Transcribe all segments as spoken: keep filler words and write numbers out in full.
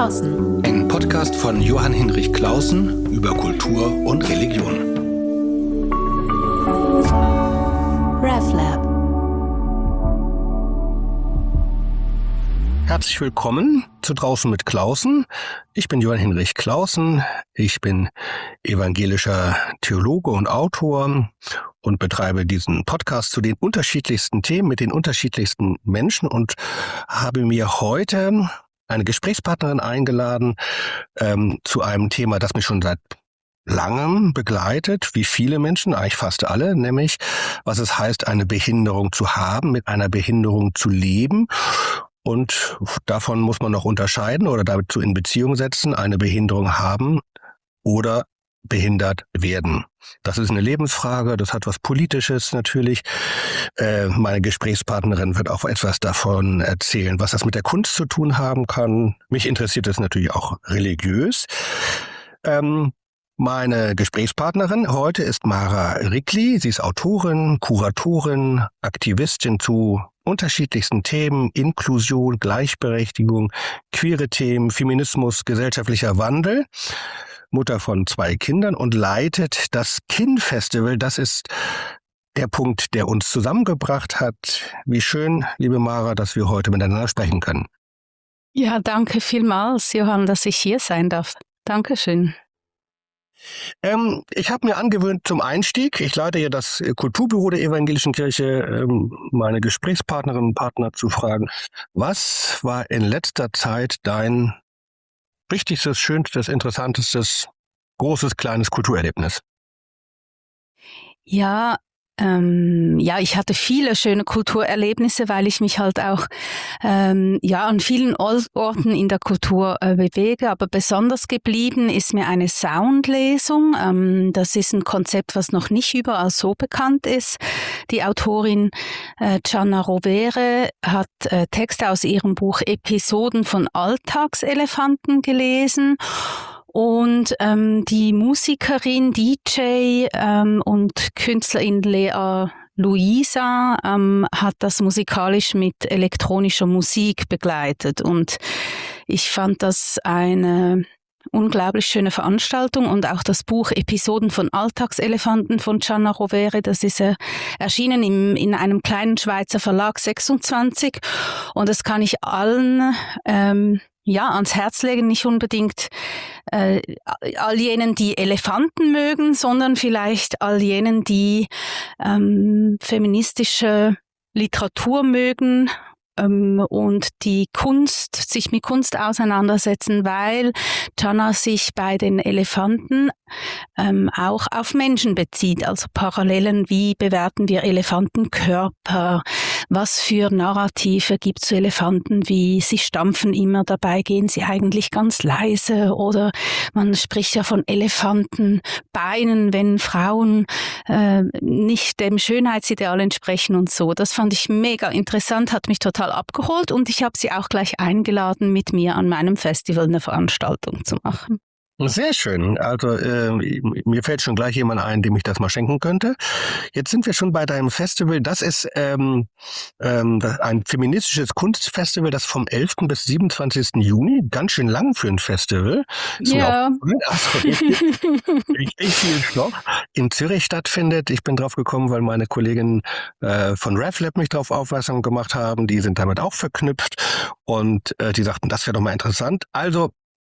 Klausen. Ein Podcast von Johann Hinrich Clausen über Kultur und Religion. RefLab. Herzlich willkommen zu Draußen mit Clausen. Ich bin Johann Hinrich Clausen. Ich bin evangelischer Theologe und Autor und betreibe diesen Podcast zu den unterschiedlichsten Themen mit den unterschiedlichsten Menschen und habe mir heute eine Gesprächspartnerin eingeladen ähm, zu einem Thema, das mich schon seit langem begleitet, wie viele Menschen, eigentlich fast alle, nämlich was es heißt, eine Behinderung zu haben, mit einer Behinderung zu leben. Und davon muss man noch unterscheiden oder dazu in Beziehung setzen, eine Behinderung haben oder behindert werden. Das ist eine Lebensfrage, das hat was Politisches natürlich. Äh, meine Gesprächspartnerin wird auch etwas davon erzählen, was das mit der Kunst zu tun haben kann. Mich interessiert es natürlich auch religiös. Ähm, meine Gesprächspartnerin heute ist Mara Rickli. Sie ist Autorin, Kuratorin, Aktivistin zu unterschiedlichsten Themen, Inklusion, Gleichberechtigung, queere Themen, Feminismus, gesellschaftlicher Wandel. Mutter von zwei Kindern und leitet das Kin-Festival. Das ist der Punkt, der uns zusammengebracht hat. Wie schön, liebe Mara, dass wir heute miteinander sprechen können. Ja, danke vielmals, Johann, dass ich hier sein darf. Dankeschön. Ähm, ich habe mir angewöhnt zum Einstieg, ich leite ja das Kulturbüro der Evangelischen Kirche, ähm, meine Gesprächspartnerinnen und Partner zu fragen, was war in letzter Zeit dein wichtigstes, schönstes, interessantestes, großes, kleines Kulturerlebnis? Ja, ähm, ja, ich hatte viele schöne Kulturerlebnisse, weil ich mich halt auch ähm, ja an vielen Orten in der Kultur äh, bewege. Aber besonders geblieben ist mir eine Soundlesung. Ähm, das ist ein Konzept, was noch nicht überall so bekannt ist. Die Autorin äh, Gianna Rovere hat äh, Texte aus ihrem Buch Episoden von Alltagselefanten gelesen. Und ähm, die Musikerin, D J ähm, und Künstlerin Lea Luisa ähm, hat das musikalisch mit elektronischer Musik begleitet. Und ich fand das eine unglaublich schöne Veranstaltung. Und auch das Buch Episoden von Alltagselefanten von Gianna Rovere, das ist äh, erschienen im, in einem kleinen Schweizer Verlag sechsundzwanzig. Und das kann ich allen ähm, ja ans Herz legen, nicht unbedingt äh, all jenen, die Elefanten mögen, sondern vielleicht all jenen, die ähm, feministische Literatur mögen ähm, und die Kunst, sich mit Kunst auseinandersetzen, weil Gianna sich bei den Elefanten ähm, auch auf Menschen bezieht, also Parallelen, wie bewerten wir Elefantenkörper, was für Narrative gibt es zu Elefanten, wie sie stampfen immer, dabei gehen sie eigentlich ganz leise, oder man spricht ja von Elefantenbeinen, wenn Frauen äh, nicht dem Schönheitsideal entsprechen und so. Das fand ich mega interessant, hat mich total abgeholt und ich habe sie auch gleich eingeladen, mit mir an meinem Festival eine Veranstaltung zu machen. Sehr schön. Also äh, mir fällt schon gleich jemand ein, dem ich das mal schenken könnte. Jetzt sind wir schon bei deinem Festival. Das ist ähm, ähm, ein feministisches Kunstfestival, das vom elften bis siebenundzwanzigsten Juni, ganz schön lang für ein Festival, ist ja. mir auch, also richtig, richtig viel Stoff, in Zürich stattfindet. Ich bin drauf gekommen, weil meine Kolleginnen äh, von RefLab mich darauf aufmerksam gemacht haben. Die sind damit auch verknüpft und äh, die sagten, das wäre doch mal interessant. Also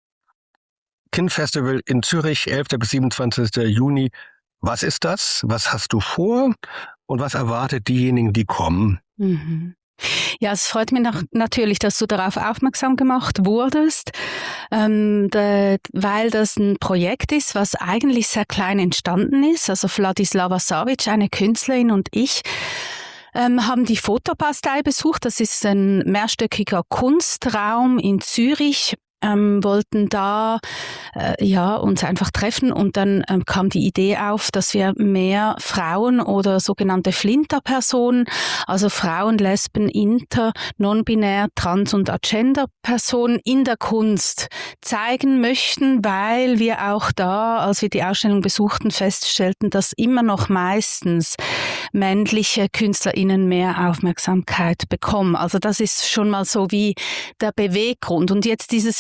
Kin-Festival in Zürich, elften bis siebenundzwanzigsten Juni. Was ist das? Was hast du vor? Und was erwartet diejenigen, die kommen? Mhm. Ja, es freut mich nach, natürlich, dass du darauf aufmerksam gemacht wurdest, ähm, de, weil das ein Projekt ist, was eigentlich sehr klein entstanden ist. Also Vladislava Savic, eine Künstlerin, und ich Ähm, haben die Fotobastei besucht. Das ist ein mehrstöckiger Kunstraum in Zürich. Ähm, wollten da äh, ja uns einfach treffen und dann ähm, kam die Idee auf, dass wir mehr Frauen oder sogenannte Flinterpersonen, also Frauen, Lesben, Inter, Non-binär, Trans- und Agender-Personen in der Kunst zeigen möchten, weil wir auch da, als wir die Ausstellung besuchten, feststellten, dass immer noch meistens männliche KünstlerInnen mehr Aufmerksamkeit bekommen. Also das ist schon mal so wie der Beweggrund. Und jetzt dieses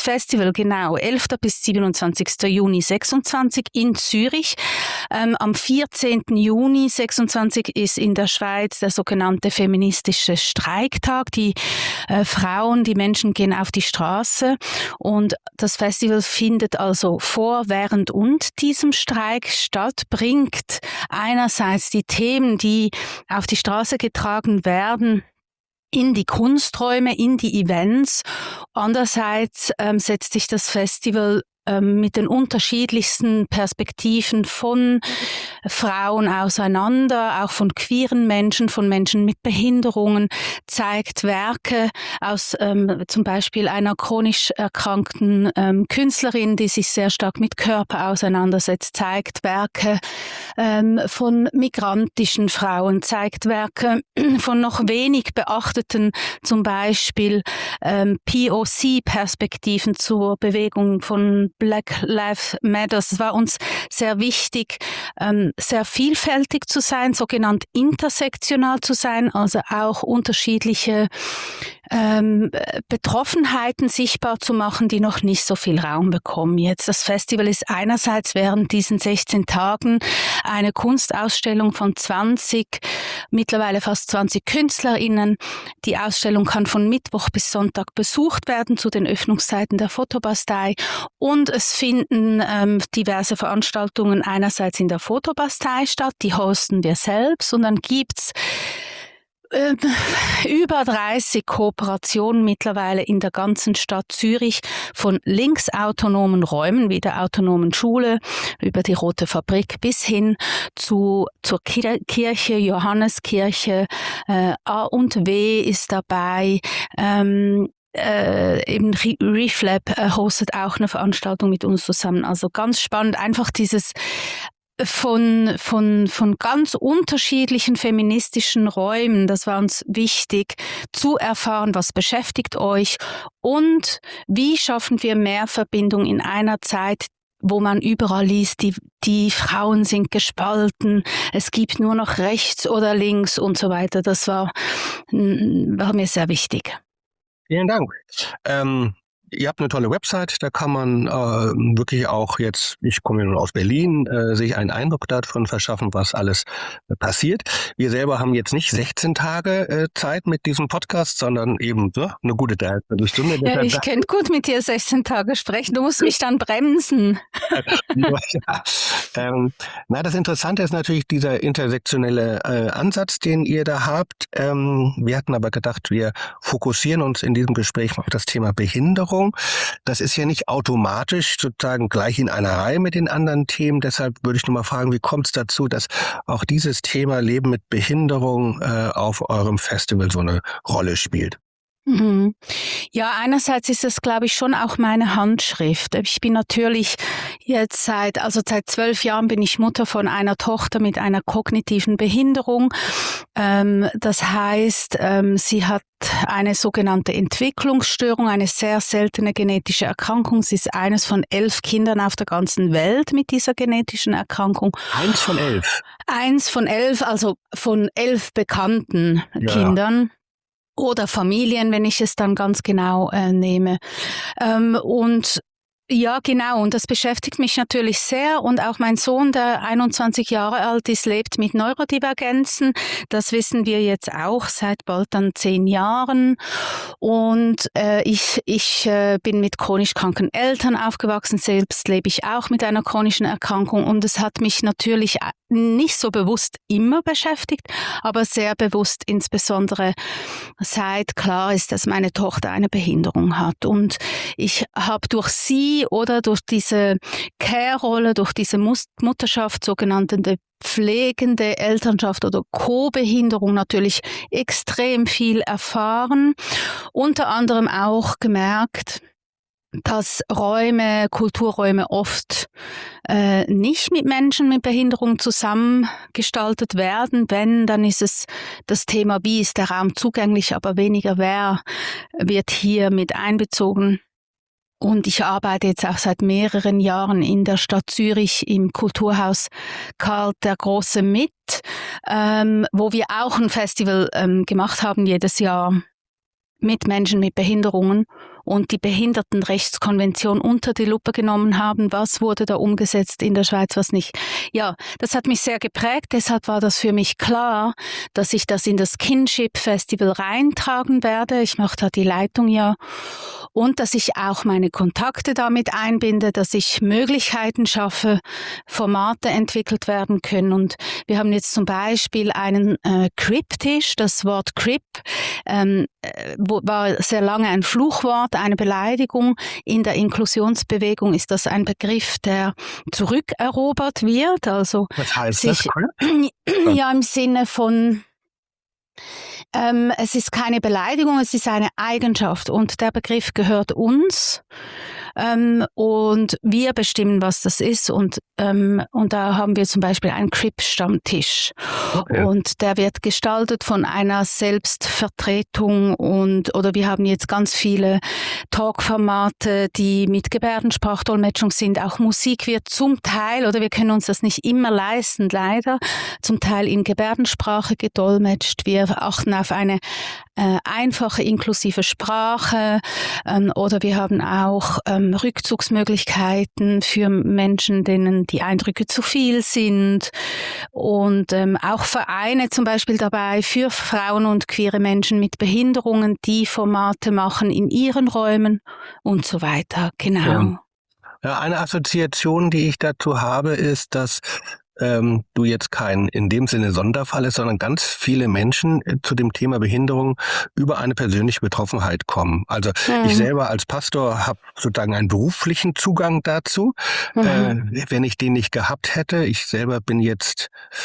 Festival, genau, elften bis siebenundzwanzigsten Juni sechsundzwanzig in Zürich. Ähm, am vierzehnten Juni sechsundzwanzig ist in der Schweiz der sogenannte feministische Streiktag. Die äh, Frauen, die Menschen gehen auf die Straße und das Festival findet also vor, während und diesem Streik statt, bringt einerseits die Themen, die auf die Straße getragen werden, in die Kunsträume, in die Events. Andererseits ähm, setzt sich das Festival ähm, mit den unterschiedlichsten Perspektiven von Frauen auseinander, auch von queeren Menschen, von Menschen mit Behinderungen, zeigt Werke aus ähm, zum Beispiel einer chronisch erkrankten ähm, Künstlerin, die sich sehr stark mit Körper auseinandersetzt, zeigt Werke ähm, von migrantischen Frauen, zeigt Werke von noch wenig beachteten, zum Beispiel ähm, P O C-Perspektiven zur Bewegung von Black Lives Matter. Es war uns sehr wichtig, ähm, sehr vielfältig zu sein, sogenannt intersektional zu sein, also auch unterschiedliche ähm, Betroffenheiten sichtbar zu machen, die noch nicht so viel Raum bekommen. Jetzt das Festival ist einerseits während diesen sechzehn Tagen eine Kunstausstellung von zwanzig, mittlerweile fast zwanzig KünstlerInnen. Die Ausstellung kann von Mittwoch bis Sonntag besucht werden zu den Öffnungszeiten der Fotobastei und es finden ähm, diverse Veranstaltungen einerseits in der Fotobastei statt, die hosten wir selbst und dann gibt's äh, über dreißig Kooperationen mittlerweile in der ganzen Stadt Zürich von linksautonomen Räumen wie der autonomen Schule über die Rote Fabrik bis hin zu zur Kir- Kirche, Johanneskirche, äh, A und W ist dabei, ähm, Äh, eben RefLab äh, hostet auch eine Veranstaltung mit uns zusammen. Also ganz spannend, einfach dieses von, von, von ganz unterschiedlichen feministischen Räumen, das war uns wichtig, zu erfahren, was beschäftigt euch und wie schaffen wir mehr Verbindung in einer Zeit, wo man überall liest, die, die Frauen sind gespalten, es gibt nur noch rechts oder links und so weiter. Das war, war mir sehr wichtig. Vielen Dank. Ähm, ihr habt eine tolle Website, da kann man äh, wirklich auch jetzt, ich komme ja nun aus Berlin, äh, sich einen Eindruck davon verschaffen, was alles äh, passiert. Wir selber haben jetzt nicht sechzehn Tage äh, Zeit mit diesem Podcast, sondern eben so eine gute Dreiviertelstunde. Ja, ich könnte gut mit dir sechzehn Tage sprechen, du musst mich dann bremsen. ja. ähm, na, das Interessante ist natürlich dieser intersektionelle äh, Ansatz, den ihr da habt. Ähm, wir hatten aber gedacht, wir fokussieren uns in diesem Gespräch auf das Thema Behinderung. Das ist ja nicht automatisch sozusagen gleich in einer Reihe mit den anderen Themen. Deshalb würde ich nur mal fragen, wie kommt es dazu, dass auch dieses Thema Leben mit Behinderung äh, auf eurem Festival so eine Rolle spielt? Mhm. Ja, einerseits ist es, glaube ich, schon auch meine Handschrift. Ich bin natürlich jetzt seit, also seit zwölf Jahren bin ich Mutter von einer Tochter mit einer kognitiven Behinderung. Ähm, das heißt, ähm, sie hat eine sogenannte Entwicklungsstörung, eine sehr seltene genetische Erkrankung. Sie ist eines von elf Kindern auf der ganzen Welt mit dieser genetischen Erkrankung. Eins von elf? Eins von elf, also von elf bekannten ja. Kindern. Oder Familien, wenn ich es dann ganz genau äh, nehme. Ähm, und ja, genau. Und das beschäftigt mich natürlich sehr. Und auch mein Sohn, der einundzwanzig Jahre alt ist, lebt mit Neurodivergenzen. Das wissen wir jetzt auch seit bald dann zehn Jahren. Und äh, ich, ich äh, bin mit chronisch kranken Eltern aufgewachsen. Selbst lebe ich auch mit einer chronischen Erkrankung. Und es hat mich natürlich nicht so bewusst immer beschäftigt, aber sehr bewusst, insbesondere seit klar ist, dass meine Tochter eine Behinderung hat. Und ich habe durch sie oder durch diese Care-Rolle, durch diese Mutterschaft, sogenannte pflegende Elternschaft oder Co-Behinderung natürlich extrem viel erfahren. Unter anderem auch gemerkt, dass Räume, Kulturräume oft äh, nicht mit Menschen mit Behinderung zusammengestaltet werden. Wenn, dann ist es das Thema, wie ist der Raum zugänglich, aber weniger wer wird hier mit einbezogen. Und ich arbeite jetzt auch seit mehreren Jahren in der Stadt Zürich im Kulturhaus Karl der Große mit, ähm, wo wir auch ein Festival ähm, gemacht haben jedes Jahr. mit Menschen mit Behinderungen und die Behindertenrechtskonvention unter die Lupe genommen haben. Was wurde da umgesetzt in der Schweiz, was nicht? Ja, das hat mich sehr geprägt. Deshalb war das für mich klar, dass ich das in das Kinship Festival reintragen werde. Ich mache da die Leitung ja. Und dass ich auch meine Kontakte damit einbinde, dass ich Möglichkeiten schaffe, Formate entwickelt werden können. Und wir haben jetzt zum Beispiel einen äh, Crip-Tisch. Das Wort Crip ähm, war sehr lange ein Fluchwort, eine Beleidigung. In der Inklusionsbewegung ist das ein Begriff, der zurückerobert wird. Also was heißt sich, das? Ja, im Sinne von Ähm, es ist keine Beleidigung, es ist eine Eigenschaft und der Begriff gehört uns ähm, und wir bestimmen, was das ist und, ähm, und da haben wir zum Beispiel einen Crip-Stammtisch okay. Und der wird gestaltet von einer Selbstvertretung und oder wir haben jetzt ganz viele Talkformate, die mit Gebärdensprachdolmetschung sind, auch Musik wird zum Teil, oder wir können uns das nicht immer leisten, leider, zum Teil in Gebärdensprache gedolmetscht, wir achten auf eine äh, einfache, inklusive Sprache ähm, oder wir haben auch ähm, Rückzugsmöglichkeiten für Menschen, denen die Eindrücke zu viel sind und ähm, auch Vereine zum Beispiel dabei für Frauen und queere Menschen mit Behinderungen, die Formate machen in ihren Räumen und so weiter. Genau. Ja. Ja, eine Assoziation, die ich dazu habe, ist, dass ähm, du jetzt kein in dem Sinne Sonderfall ist, sondern ganz viele Menschen äh, zu dem Thema Behinderung über eine persönliche Betroffenheit kommen. Also mhm. ich selber als Pastor habe sozusagen einen beruflichen Zugang dazu. Mhm. Äh, wenn ich den nicht gehabt hätte, ich selber bin jetzt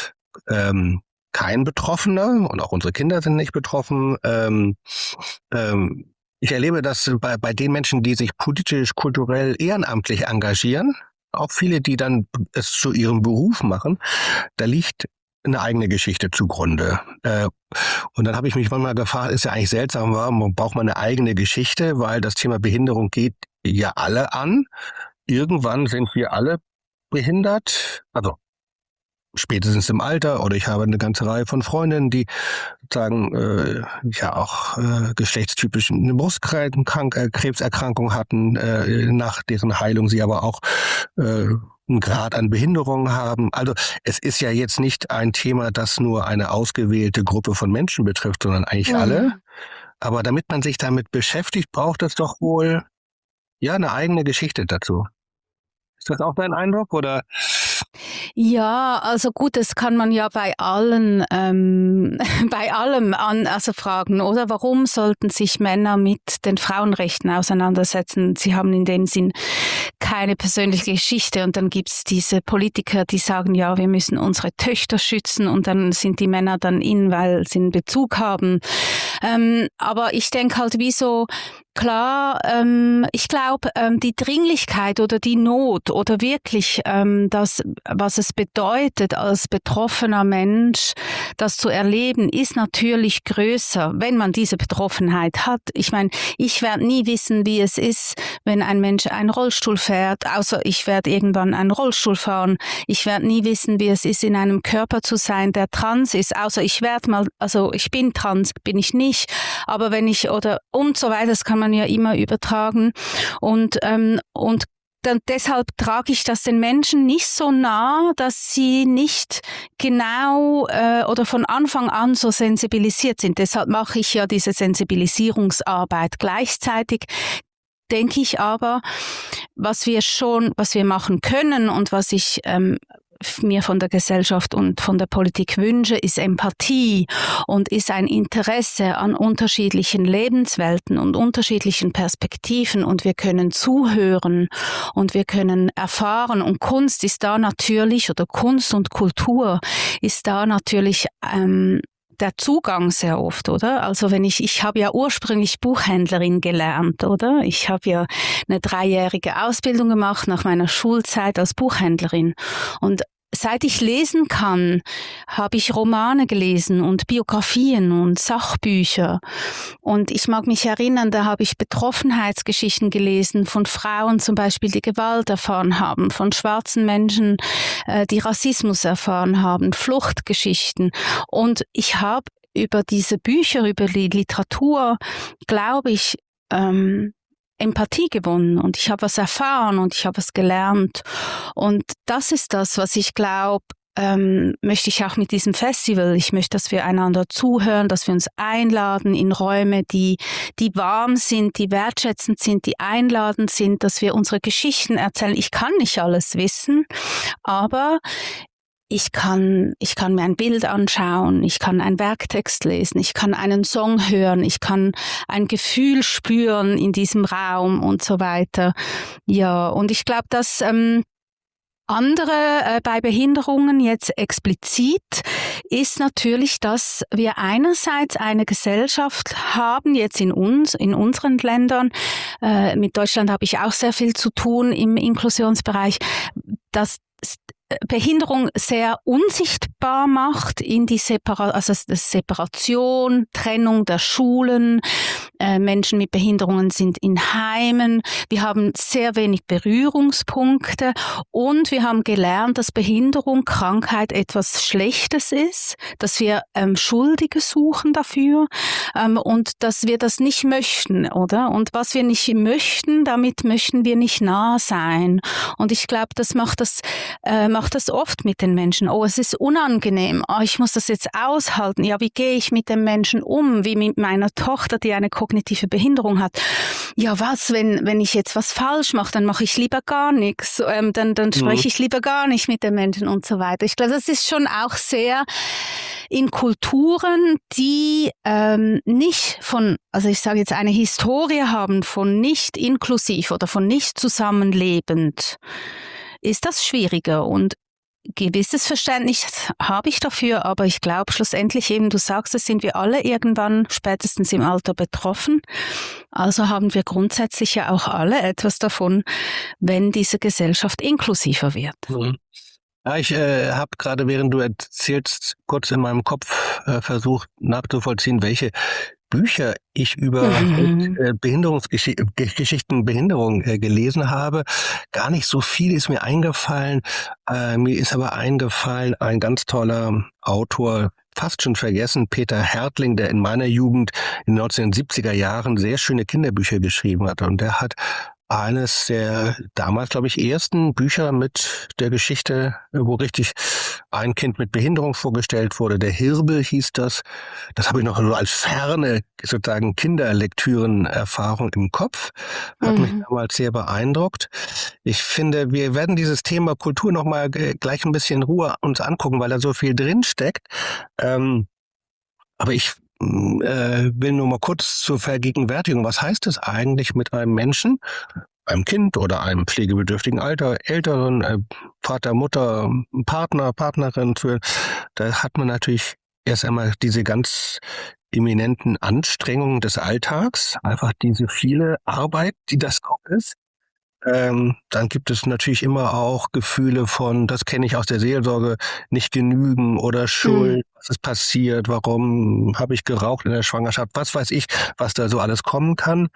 ähm, kein Betroffener und auch unsere Kinder sind nicht betroffen. Ähm, ähm, ich erlebe das bei, bei den Menschen, die sich politisch, kulturell, ehrenamtlich engagieren, auch viele, die dann es zu ihrem Beruf machen, da liegt eine eigene Geschichte zugrunde. Äh, und dann habe ich mich manchmal gefragt, ist ja eigentlich seltsam, warum braucht man eine eigene Geschichte, weil das Thema Behinderung geht ja alle an. Irgendwann sind wir alle behindert, also spätestens im Alter, oder ich habe eine ganze Reihe von Freundinnen, die sagen, äh, ja auch äh, geschlechtstypisch eine Brustkrebserkrankung hatten, äh, nach deren Heilung sie aber auch äh, einen Grad an Behinderung haben. Also es ist ja jetzt nicht ein Thema, das nur eine ausgewählte Gruppe von Menschen betrifft, sondern eigentlich mhm. alle. Aber damit man sich damit beschäftigt, braucht es doch wohl ja eine eigene Geschichte dazu. Ist das auch dein Eindruck, oder? Ja, also gut, das kann man ja bei allen, ähm, bei allem an, also fragen, oder? Warum sollten sich Männer mit den Frauenrechten auseinandersetzen? Sie haben in dem Sinn keine persönliche Geschichte und dann gibt's diese Politiker, die sagen, ja, wir müssen unsere Töchter schützen und dann sind die Männer dann in, weil sie einen Bezug haben. Ähm, aber ich denke halt, wieso Klar, ähm, ich glaube, ähm, die Dringlichkeit oder die Not oder wirklich ähm, das, was es bedeutet, als betroffener Mensch das zu erleben, ist natürlich größer, wenn man diese Betroffenheit hat. Ich meine, ich werde nie wissen, wie es ist, wenn ein Mensch einen Rollstuhl fährt, außer ich werde irgendwann einen Rollstuhl fahren. Ich werde nie wissen, wie es ist, in einem Körper zu sein, der trans ist, außer ich werde mal, also ich bin trans, bin ich nicht, aber wenn ich, oder und so weiter, das kann man ja immer übertragen und ähm, und dann, deshalb trage ich das den Menschen nicht so nah, dass sie nicht genau äh, oder von Anfang an so sensibilisiert sind. Deshalb mache ich ja diese Sensibilisierungsarbeit. Gleichzeitig denke ich aber, was wir schon, was wir machen können und was ich ähm, mir von der Gesellschaft und von der Politik wünsche, ist Empathie und ist ein Interesse an unterschiedlichen Lebenswelten und unterschiedlichen Perspektiven und wir können zuhören und wir können erfahren und Kunst ist da natürlich, oder Kunst und Kultur ist da natürlich ähm, der Zugang sehr oft, oder? Also wenn ich, ich habe ja ursprünglich Buchhändlerin gelernt, oder? Ich habe ja eine dreijährige Ausbildung gemacht nach meiner Schulzeit als Buchhändlerin und seit ich lesen kann, habe ich Romane gelesen und Biografien und Sachbücher. Und ich mag mich erinnern, da habe ich Betroffenheitsgeschichten gelesen von Frauen zum Beispiel, die Gewalt erfahren haben, von schwarzen Menschen, die Rassismus erfahren haben, Fluchtgeschichten. Und ich habe über diese Bücher, über die Literatur, glaube ich, ähm, Empathie gewonnen und ich habe was erfahren und ich habe was gelernt. Und das ist das, was ich glaube, ähm, möchte ich auch mit diesem Festival. Ich möchte, dass wir einander zuhören, dass wir uns einladen in Räume, die, die warm sind, die wertschätzend sind, die einladend sind, dass wir unsere Geschichten erzählen. Ich kann nicht alles wissen, aber Ich kann, ich kann mir ein Bild anschauen, ich kann einen Werktext lesen, ich kann einen Song hören, ich kann ein Gefühl spüren in diesem Raum und so weiter. Ja, und ich glaube, dass ähm, andere äh, bei Behinderungen jetzt explizit ist natürlich, dass wir einerseits eine Gesellschaft haben, jetzt in uns, in unseren Ländern, äh, mit Deutschland habe ich auch sehr viel zu tun im Inklusionsbereich, dass Behinderung sehr unsichtbar macht in die Separa- also Separation, Trennung der Schulen. Äh, Menschen mit Behinderungen sind in Heimen. Wir haben sehr wenig Berührungspunkte und wir haben gelernt, dass Behinderung, Krankheit etwas Schlechtes ist, dass wir ähm, Schuldige suchen dafür ähm, und dass wir das nicht möchten, oder? Und was wir nicht möchten, damit möchten wir nicht nah sein. Und ich glaube, das macht das äh, mache das oft mit den Menschen. Oh, es ist unangenehm. Oh, ich muss das jetzt aushalten. Ja, wie gehe ich mit dem Menschen um? Wie mit meiner Tochter, die eine kognitive Behinderung hat. Ja, was, wenn, wenn ich jetzt was falsch mache, dann mache ich lieber gar nichts. Ähm, dann, dann spreche ich lieber gar nicht mit den Menschen und so weiter. Ich glaube, das ist schon auch sehr in Kulturen, die ähm, nicht von, also ich sage jetzt eine Historie haben von nicht inklusiv oder von nicht zusammenlebend, ist das schwieriger und gewisses Verständnis habe ich dafür, aber ich glaube schlussendlich eben, du sagst es, sind wir alle irgendwann spätestens im Alter betroffen. Also haben wir grundsätzlich ja auch alle etwas davon, wenn diese Gesellschaft inklusiver wird. Mhm. Ja, ich äh, habe gerade, während du erzählst, kurz in meinem Kopf äh, versucht nachzuvollziehen, welche Bücher ich über Mhm. äh, Behinderungsgeschichten, Behinderung äh, gelesen habe. Gar nicht so viel ist mir eingefallen. Äh, mir ist aber eingefallen ein ganz toller Autor, fast schon vergessen, Peter Härtling, der in meiner Jugend in den neunzehnhundertsiebziger Jahren sehr schöne Kinderbücher geschrieben hat. Und der hat eines der damals, glaube ich, ersten Bücher mit der Geschichte, wo richtig ein Kind mit Behinderung vorgestellt wurde. Der Hirbel hieß das. Das habe ich noch so als ferne, sozusagen Kinderlektüren-Erfahrung im Kopf. Hat mich Mhm. damals sehr beeindruckt. Ich finde, wir werden dieses Thema Kultur noch mal g- gleich ein bisschen in Ruhe uns angucken, weil da so viel drin steckt. Ähm, aber ich äh, will nur mal kurz zur Vergegenwärtigung. Was heißt es eigentlich mit einem Menschen, einem Kind oder einem pflegebedürftigen Alter, Älteren, äh, Vater, Mutter, Partner, Partnerin? Für, da hat man natürlich erst einmal diese ganz eminenten Anstrengungen des Alltags, einfach diese viele Arbeit, die das auch ist. Ähm, dann gibt es natürlich immer auch Gefühle von, das kenne ich aus der Seelsorge, nicht genügen oder Mhm. Schuld, was ist passiert, warum habe ich geraucht in der Schwangerschaft, was weiß ich, was da so alles kommen kann.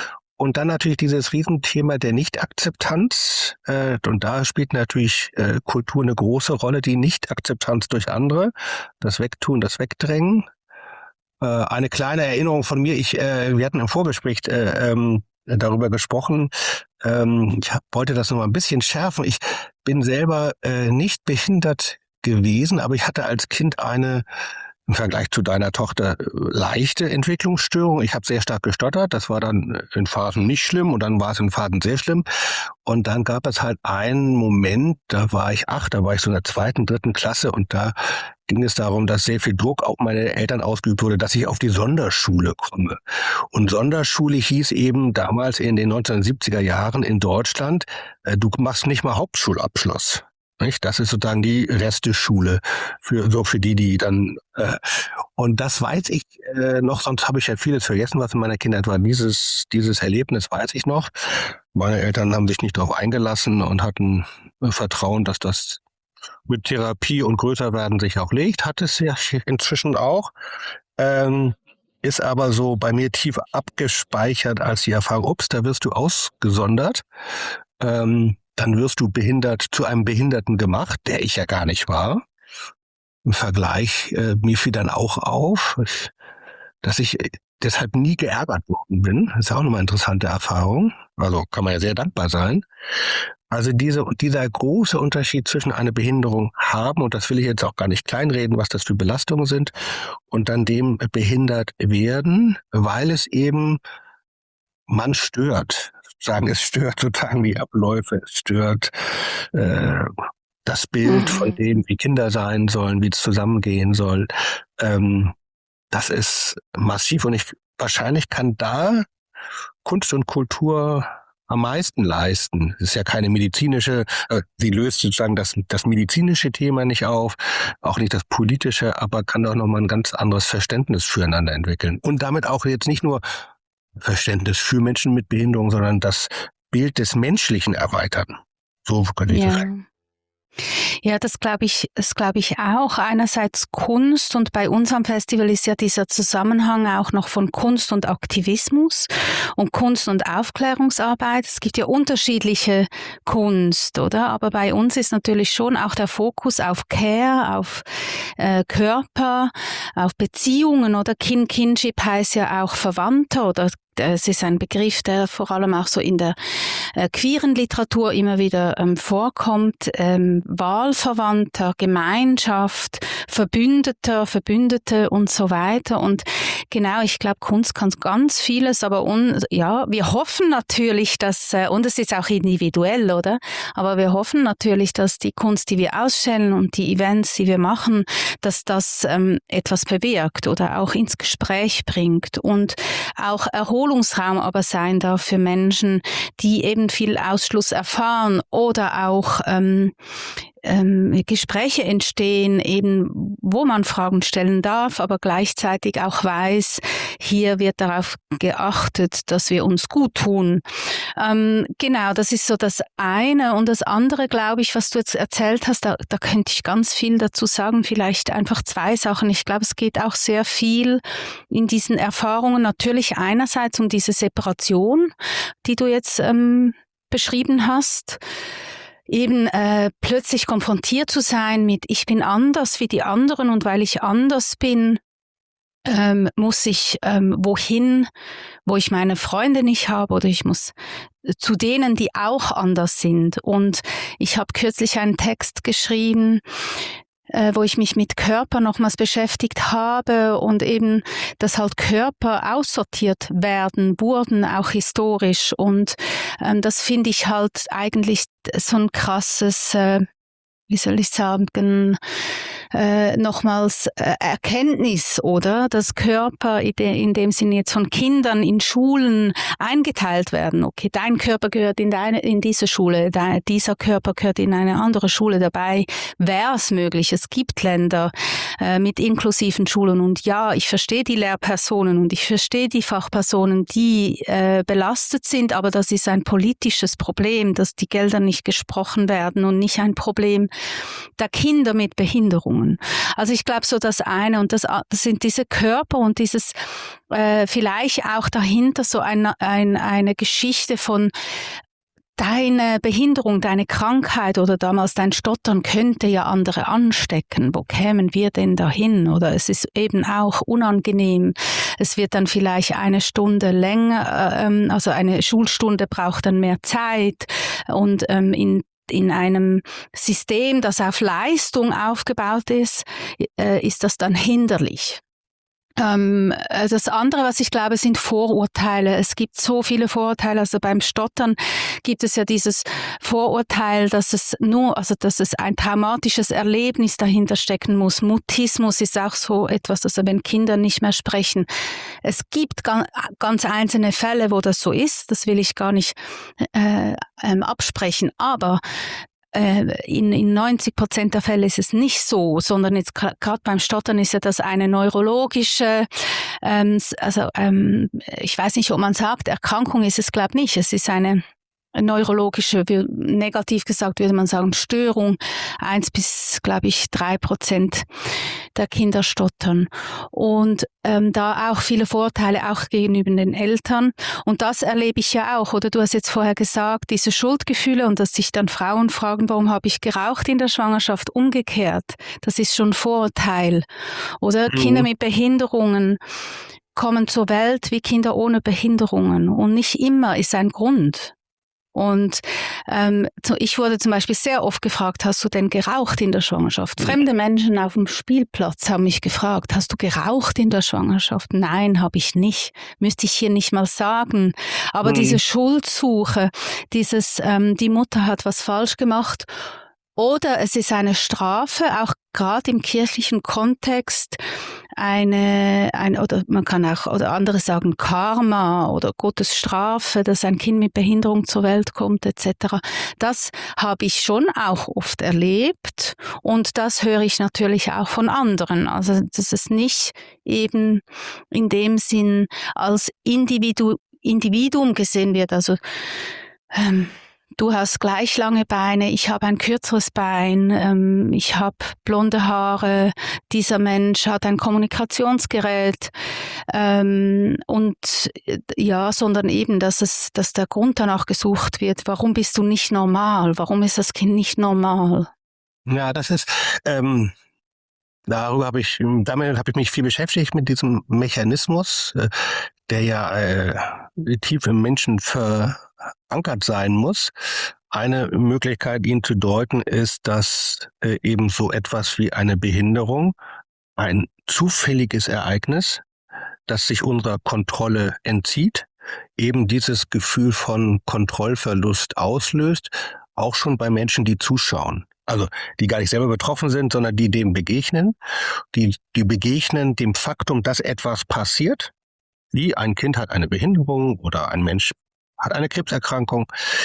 Und dann natürlich dieses Riesenthema der Nichtakzeptanz. Äh, und da spielt natürlich äh, Kultur eine große Rolle, die Nichtakzeptanz durch andere, das Wegtun, das Wegdrängen. Äh, eine kleine Erinnerung von mir, ich, äh, wir hatten im Vorgespräch äh, ähm, darüber gesprochen. Ähm, ich hab, wollte das noch mal ein bisschen schärfen. Ich bin selber äh, nicht behindert gewesen, aber ich hatte als Kind eine, im Vergleich zu deiner Tochter, äh, leichte Entwicklungsstörung. Ich habe sehr stark gestottert. Das war dann in Phasen nicht schlimm und dann war es in Phasen sehr schlimm. Und dann gab es halt einen Moment, da war ich acht, da war ich so in der zweiten, dritten Klasse und da ging es darum, dass sehr viel Druck auf meine Eltern ausgeübt wurde, dass ich auf die Sonderschule komme. Und Sonderschule hieß eben damals in den neunzehnhundertsiebziger Jahren in Deutschland, äh, du machst nicht mal Hauptschulabschluss. Nicht? Das ist sozusagen die Resteschule für so für die, die dann äh, und das weiß ich äh, noch, sonst habe ich ja vieles vergessen, was in meiner Kindheit war. Dieses dieses Erlebnis weiß ich noch. Meine Eltern haben sich nicht darauf eingelassen und hatten äh, Vertrauen, dass das mit Therapie und Größerwerden sich auch legt. Hat es ja inzwischen auch. Ähm, ist aber so bei mir tief abgespeichert als die Erfahrung, ups, da wirst du ausgesondert. Ähm, dann wirst du behindert zu einem Behinderten gemacht, der ich ja gar nicht war. im Vergleich, äh, mir fiel dann auch auf, dass ich deshalb nie geärgert worden bin. Das ist auch nochmal eine interessante Erfahrung. Also kann man ja sehr dankbar sein. Also diese, dieser große Unterschied zwischen einer Behinderung haben, und das will ich jetzt auch gar nicht kleinreden, was das für Belastungen sind, und dann dem behindert werden, weil es eben man stört. Sagen, es stört sozusagen die Abläufe, es stört äh, das Bild mhm. von dem, wie Kinder sein sollen, wie es zusammengehen soll. Ähm, das ist massiv, und ich wahrscheinlich kann da Kunst und Kultur am meisten leisten. Es ist ja keine medizinische, äh, sie löst sozusagen das, das medizinische Thema nicht auf, auch nicht das politische, aber kann auch nochmal ein ganz anderes Verständnis füreinander entwickeln. Und damit auch jetzt nicht nur Verständnis für Menschen mit Behinderung, sondern das Bild des Menschlichen erweitern. So könnte ich ja. das sagen. Ja, das glaube ich, das glaube ich auch. Einerseits Kunst, und bei unserem Festival ist ja dieser Zusammenhang auch noch von Kunst und Aktivismus und Kunst und Aufklärungsarbeit. Es gibt ja unterschiedliche Kunst, oder? Aber bei uns ist natürlich schon auch der Fokus auf Care, auf äh, Körper, auf Beziehungen, oder? Kin Kinship heißt ja auch Verwandter, oder es ist ein Begriff, der vor allem auch so in der äh, queeren Literatur immer wieder ähm, vorkommt. Ähm, Wahlverwandter, Gemeinschaft, Verbündeter, Verbündete und so weiter. Und genau, ich glaube, Kunst kann ganz vieles, aber un, ja, wir hoffen natürlich, dass, äh, und es ist auch individuell, oder? Aber wir hoffen natürlich, dass die Kunst, die wir ausstellen und die Events, die wir machen, dass das ähm, etwas bewirkt oder auch ins Gespräch bringt und auch Erholungsraum aber sein darf für Menschen, die eben viel Ausschluss erfahren, oder auch ähm, ähm, Gespräche entstehen, eben wo man Fragen stellen darf, aber gleichzeitig auch weiß, hier wird darauf geachtet, dass wir uns gut tun. Ähm, genau, das ist so das eine. Und das andere, glaube ich, was du jetzt erzählt hast, da, da könnte ich ganz viel dazu sagen, vielleicht einfach zwei Sachen. Ich glaube, es geht auch sehr viel in diesen Erfahrungen natürlich einerseits um diese Separation, die du jetzt ähm, beschrieben hast, eben äh, plötzlich konfrontiert zu sein mit ich bin anders wie die anderen, und weil ich anders bin, ähm, muss ich ähm, wohin, wo ich meine Freunde nicht habe, oder ich muss zu denen, die auch anders sind. Und ich habe kürzlich einen Text geschrieben, äh, wo ich mich mit Körper nochmals beschäftigt habe, und eben, dass halt Körper aussortiert werden, wurden auch historisch, und ähm, das finde ich halt eigentlich so ein krasses, äh, wie soll ich sagen, äh, nochmals äh, Erkenntnis, oder? Dass Körper in, de, in dem Sinne jetzt von Kindern in Schulen eingeteilt werden. Okay, dein Körper gehört in, deine, in diese Schule, de, dieser Körper gehört in eine andere Schule. Dabei wäre es möglich. Es gibt Länder äh, mit inklusiven Schulen, und ja, ich verstehe die Lehrpersonen und ich verstehe die Fachpersonen, die äh, belastet sind, aber das ist ein politisches Problem, dass die Gelder nicht gesprochen werden, und nicht ein Problem der Kinder mit Behinderungen. Also ich glaube, so das eine, und das, das sind diese Körper und dieses äh, vielleicht auch dahinter so ein, ein, eine Geschichte von deine Behinderung, deine Krankheit oder damals dein Stottern könnte ja andere anstecken. Wo kämen wir denn dahin? Oder es ist eben auch unangenehm. Es wird dann vielleicht eine Stunde länger, ähm, also eine Schulstunde braucht dann mehr Zeit, und ähm, in in einem System, das auf Leistung aufgebaut ist, äh, ist das dann hinderlich. Ähm, das andere, was ich glaube, sind Vorurteile. Es gibt so viele Vorurteile. Also beim Stottern gibt es ja dieses Vorurteil, dass es nur, also dass es ein traumatisches Erlebnis dahinter stecken muss. Mutismus ist auch so etwas, also wenn Kinder nicht mehr sprechen. Es gibt ganz, ganz einzelne Fälle, wo das so ist. Das will ich gar nicht äh, ähm, absprechen. Aber In, in neunzig Prozent der Fälle ist es nicht so, sondern jetzt gerade beim Stottern ist ja das eine neurologische, ähm, also ähm, ich weiß nicht, ob man sagt, Erkrankung ist es, glaube ich nicht. Es ist eine neurologische, negativ gesagt würde man sagen, Störung. Eins bis, glaube ich, drei Prozent der Kinder stottern. Und ähm, da auch viele Vorteile, auch gegenüber den Eltern. Und das erlebe ich ja auch. Oder du hast jetzt vorher gesagt, diese Schuldgefühle und dass sich dann Frauen fragen, warum habe ich geraucht in der Schwangerschaft? Umgekehrt. Das ist schon Vorurteil. Oder mhm. Kinder mit Behinderungen kommen zur Welt wie Kinder ohne Behinderungen. Und nicht immer ist ein Grund. Und ähm, ich wurde zum Beispiel sehr oft gefragt, hast du denn geraucht in der Schwangerschaft? Fremde Menschen auf dem Spielplatz haben mich gefragt, hast du geraucht in der Schwangerschaft? Nein, habe ich nicht. Müsste ich hier nicht mal sagen. Aber mhm. diese Schuldsuche, dieses, ähm, die Mutter hat was falsch gemacht. Oder es ist eine Strafe, auch gerade im kirchlichen Kontext, eine, ein, oder man kann auch, oder andere sagen Karma oder Gottes Strafe, dass ein Kind mit Behinderung zur Welt kommt, et cetera. Das habe ich schon auch oft erlebt und das höre ich natürlich auch von anderen. Also, dass es nicht eben in dem Sinn als Individu, Individuum gesehen wird, also, ähm, du hast gleich lange Beine, ich habe ein kürzeres Bein, ähm, ich habe blonde Haare, dieser Mensch hat ein Kommunikationsgerät ähm, und ja, sondern eben, dass es, dass der Grund danach gesucht wird, warum bist du nicht normal, warum ist das Kind nicht normal? Ja, das ist, ähm, darüber habe ich, damit habe ich mich viel beschäftigt mit diesem Mechanismus, äh, der ja äh, tief im Menschen verankert sein muss. Eine Möglichkeit, ihn zu deuten, ist, dass äh, eben so etwas wie eine Behinderung, ein zufälliges Ereignis, das sich unserer Kontrolle entzieht, eben dieses Gefühl von Kontrollverlust auslöst, auch schon bei Menschen, die zuschauen. Also die gar nicht selber betroffen sind, sondern die dem begegnen. Die, die begegnen dem Faktum, dass etwas passiert, wie ein Kind hat eine Behinderung oder ein Mensch hat eine Krebserkrankung.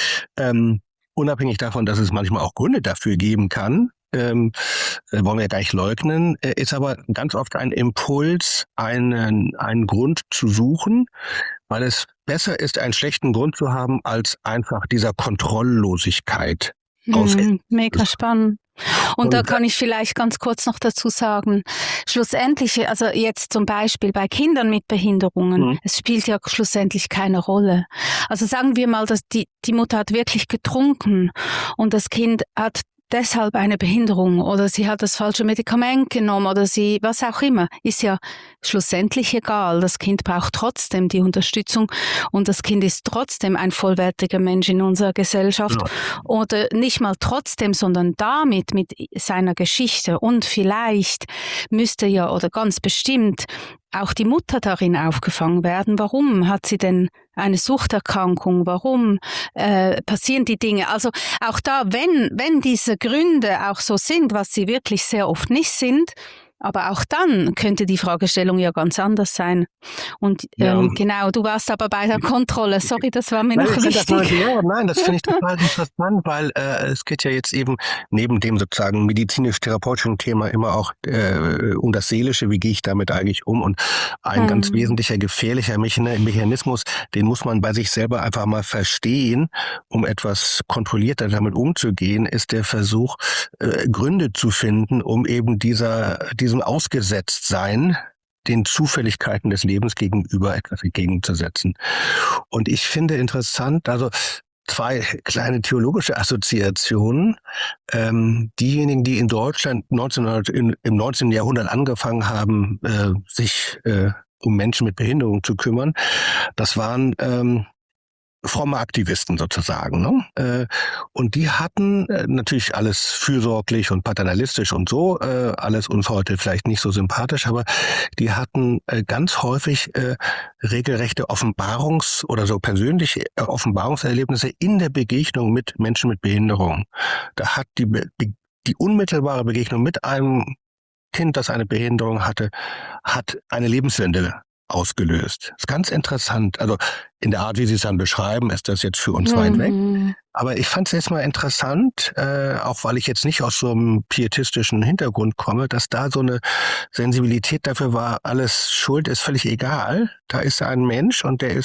Ähm, unabhängig davon, dass es manchmal auch Gründe dafür geben kann, ähm, äh, wollen wir ja gar nicht leugnen, äh, ist aber ganz oft ein Impuls, einen, einen Grund zu suchen, weil es besser ist, einen schlechten Grund zu haben, als einfach dieser Kontrolllosigkeit. Hm, mega spannend. Und, und da kann ich vielleicht ganz kurz noch dazu sagen, schlussendlich, also jetzt zum Beispiel bei Kindern mit Behinderungen, mhm. es spielt ja schlussendlich keine Rolle. Also sagen wir mal, dass die, die Mutter hat wirklich getrunken und das Kind hat deshalb eine Behinderung oder sie hat das falsche Medikament genommen oder sie, was auch immer, ist ja schlussendlich egal. Das Kind braucht trotzdem die Unterstützung und das Kind ist trotzdem ein vollwertiger Mensch in unserer Gesellschaft. Ja. Oder nicht mal trotzdem, sondern damit, mit seiner Geschichte. Und vielleicht müsste ja oder ganz bestimmt auch die Mutter darin aufgefangen werden. Warum hat sie denn eine Suchterkrankung? Warum äh, passieren die Dinge? Also auch da, wenn, wenn diese Gründe auch so sind, was sie wirklich sehr oft nicht sind, aber auch dann könnte die Fragestellung ja ganz anders sein. Und ähm, ja. genau, du warst aber bei der Kontrolle. Sorry, das war mir nein, noch wichtig. Das mal, ja, nein, das finde ich total interessant, weil äh, es geht ja jetzt eben neben dem sozusagen medizinisch-therapeutischen Thema immer auch äh, um das Seelische, wie gehe ich damit eigentlich um? Und ein hm. ganz wesentlicher, gefährlicher Mechanismus, den muss man bei sich selber einfach mal verstehen, um etwas kontrollierter damit umzugehen, ist der Versuch, äh, Gründe zu finden, um eben dieser, dieser diesem Ausgesetztsein den Zufälligkeiten des Lebens gegenüber etwas entgegenzusetzen. Und ich finde interessant, also zwei kleine theologische Assoziationen. Ähm, diejenigen, die in Deutschland neunzehnhundert, in, im neunzehnten Jahrhundert angefangen haben, äh, sich äh, um Menschen mit Behinderung zu kümmern, das waren ähm, fromme Aktivisten sozusagen. Ne? Äh, und die hatten äh, natürlich alles fürsorglich und paternalistisch und so, äh, alles uns heute vielleicht nicht so sympathisch, aber die hatten äh, ganz häufig äh, regelrechte Offenbarungs- oder so persönliche äh, Offenbarungserlebnisse in der Begegnung mit Menschen mit Behinderung. Da hat die, Be- die unmittelbare Begegnung mit einem Kind, das eine Behinderung hatte, hat eine Lebenswende ausgelöst. Das ist ganz interessant. Also in der Art, wie Sie es dann beschreiben, ist das jetzt für uns mhm. weit weg. Aber ich fand es jetzt mal interessant, äh, auch weil ich jetzt nicht aus so einem pietistischen Hintergrund komme, dass da so eine Sensibilität dafür war, alles Schuld ist völlig egal. Da ist ein Mensch und der ist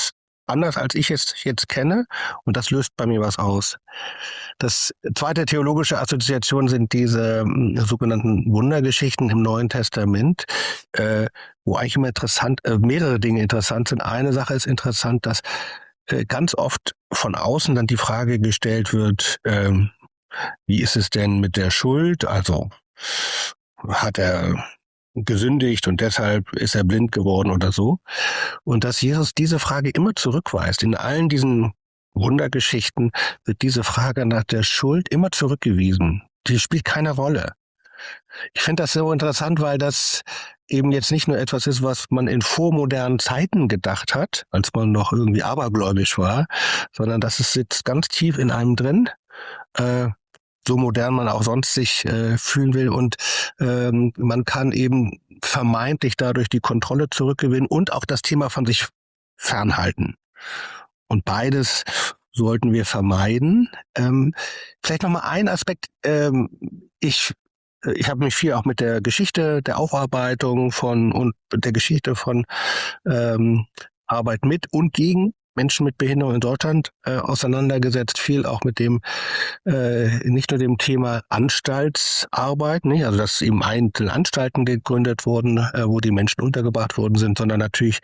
anders, als ich es jetzt kenne, und das löst bei mir was aus. Das zweite theologische Assoziation sind diese äh, sogenannten Wundergeschichten im Neuen Testament, äh, wo eigentlich immer interessant, äh, mehrere Dinge interessant sind. Eine Sache ist interessant, dass äh, ganz oft von außen dann die Frage gestellt wird, äh, wie ist es denn mit der Schuld? Also hat er gesündigt und deshalb ist er blind geworden oder so. Und dass Jesus diese Frage immer zurückweist. In allen diesen Wundergeschichten wird diese Frage nach der Schuld immer zurückgewiesen. Die spielt keine Rolle. Ich finde das so interessant, weil das eben jetzt nicht nur etwas ist, was man in vormodernen Zeiten gedacht hat, als man noch irgendwie abergläubisch war, sondern das ist jetzt ganz tief in einem drin. Äh, so modern man auch sonst sich äh, fühlen will. Und ähm, man kann eben vermeintlich dadurch die Kontrolle zurückgewinnen und auch das Thema von sich fernhalten. Und beides sollten wir vermeiden. Ähm, vielleicht noch mal ein Aspekt. Ähm, ich ich habe mich viel auch mit der Geschichte, der Aufarbeitung von und der Geschichte von ähm, Arbeit mit und gegen Menschen mit Behinderung in Deutschland äh, auseinandergesetzt, viel auch mit dem, äh, nicht nur dem Thema Anstaltsarbeit, nicht? Also dass eben einzelne Anstalten gegründet wurden, äh, wo die Menschen untergebracht worden sind, sondern natürlich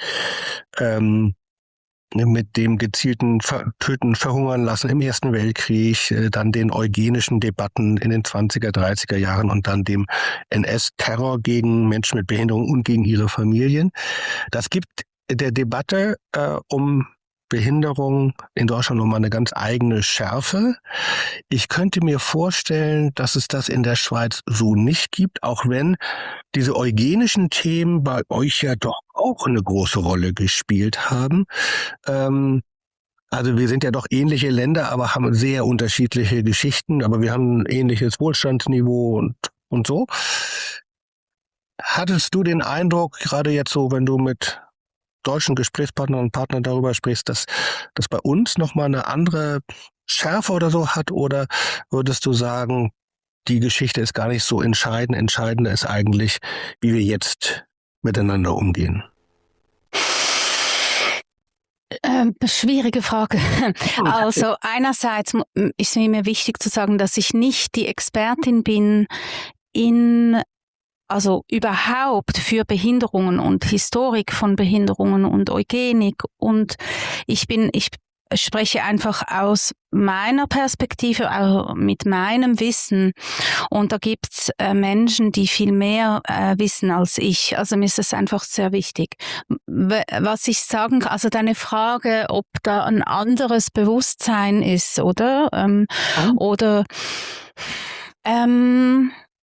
ähm, mit dem gezielten Ver- Töten, Verhungern lassen im Ersten Weltkrieg, äh, dann den eugenischen Debatten in den zwanziger, dreißiger Jahren und dann dem N S-Terror gegen Menschen mit Behinderung und gegen ihre Familien. Das gibt der Debatte äh, um Behinderung in Deutschland nochmal eine ganz eigene Schärfe. Ich könnte mir vorstellen, dass es das in der Schweiz so nicht gibt, auch wenn diese eugenischen Themen bei euch ja doch auch eine große Rolle gespielt haben. Ähm, also wir sind ja doch ähnliche Länder, aber haben sehr unterschiedliche Geschichten, aber wir haben ein ähnliches Wohlstandsniveau und, und so. Hattest du den Eindruck, gerade jetzt so, wenn du mit deutschen Gesprächspartnern und Partnern darüber sprichst, dass das bei uns nochmal eine andere Schärfe oder so hat? Oder würdest du sagen, die Geschichte ist gar nicht so entscheidend. Entscheidender ist eigentlich, wie wir jetzt miteinander umgehen. Ähm, schwierige Frage. Also einerseits ist mir wichtig zu sagen, dass ich nicht die Expertin bin in also überhaupt für Behinderungen und Historik von Behinderungen und Eugenik, und ich bin, ich spreche einfach aus meiner Perspektive, auch mit meinem Wissen, und da gibt's äh, Menschen, die viel mehr äh, wissen als ich, also mir ist das einfach sehr wichtig. Was ich sagen kann, also deine Frage, ob da ein anderes Bewusstsein ist, oder? Ähm, mhm. Oder ähm,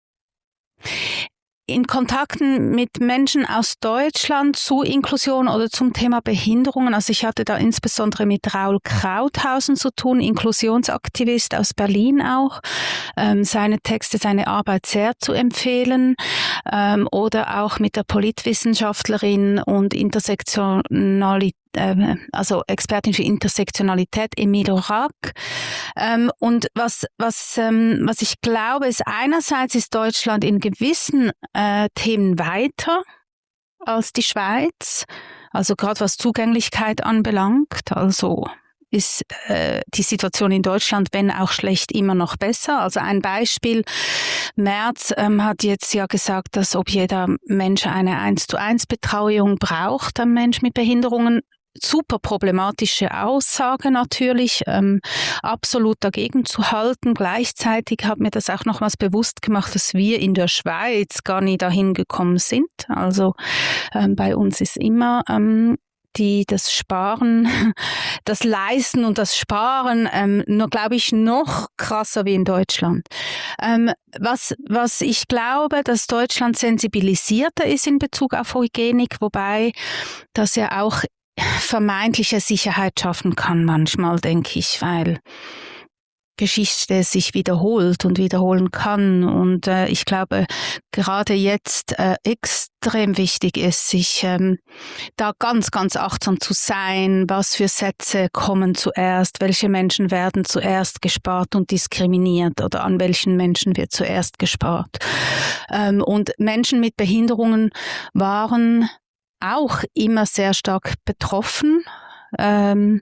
in Kontakten mit Menschen aus Deutschland zu Inklusion oder zum Thema Behinderungen, also ich hatte da insbesondere mit Raul Krauthausen zu tun, Inklusionsaktivist aus Berlin auch, ähm, seine Texte, seine Arbeit sehr zu empfehlen, ähm, oder auch mit der Politwissenschaftlerin und Intersektionalität, also Expertin für Intersektionalität, Emile Rack. Ähm, und was, was, ähm, was ich glaube, ist einerseits ist Deutschland in gewissen äh, Themen weiter als die Schweiz, also gerade was Zugänglichkeit anbelangt, also ist äh, die Situation in Deutschland, wenn auch schlecht, immer noch besser. Also ein Beispiel, Merz ähm, hat jetzt ja gesagt, dass ob jeder Mensch eine eins zu eins Betreuung braucht, ein Mensch mit Behinderungen. Super problematische Aussage natürlich, ähm, absolut dagegen zu halten. Gleichzeitig hat mir das auch nochmals bewusst gemacht, dass wir in der Schweiz gar nie dahin gekommen sind. Also ähm, bei uns ist immer ähm, die das Sparen, das Leisten und das Sparen, ähm, nur glaube ich noch krasser wie in Deutschland. Ähm, was, was ich glaube, dass Deutschland sensibilisierter ist in Bezug auf Eugenik, wobei das ja auch vermeintliche Sicherheit schaffen kann manchmal, denke ich, weil Geschichte sich wiederholt und wiederholen kann. Und äh, ich glaube, gerade jetzt äh, extrem wichtig ist, sich ähm, da ganz, ganz achtsam zu sein, was für Sätze kommen zuerst, welche Menschen werden zuerst gespart und diskriminiert oder an welchen Menschen wird zuerst gespart. Ähm, und Menschen mit Behinderungen waren auch immer sehr stark betroffen ähm,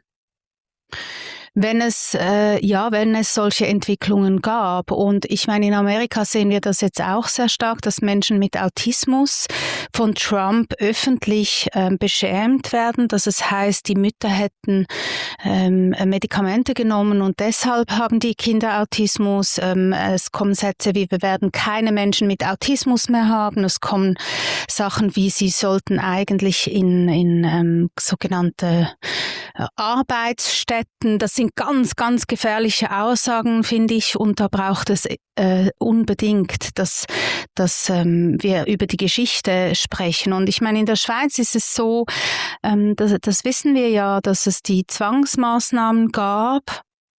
wenn es äh, ja, wenn es solche Entwicklungen gab. Und ich meine, in Amerika sehen wir das jetzt auch sehr stark, dass Menschen mit Autismus von Trump öffentlich ähm, beschämt werden, dass es heißt, die Mütter hätten ähm, Medikamente genommen und deshalb haben die Kinder Autismus. Ähm, es kommen Sätze wie, wir werden keine Menschen mit Autismus mehr haben. Es kommen Sachen wie, sie sollten eigentlich in, in ähm, sogenannte äh, Arbeitsstätten, das sind ganz, ganz gefährliche Aussagen, finde ich, und da braucht es äh, unbedingt, dass, dass ähm, wir über die Geschichte sprechen. Und ich meine, in der Schweiz ist es so, ähm, das, das wissen wir ja, dass es die Zwangsmaßnahmen gab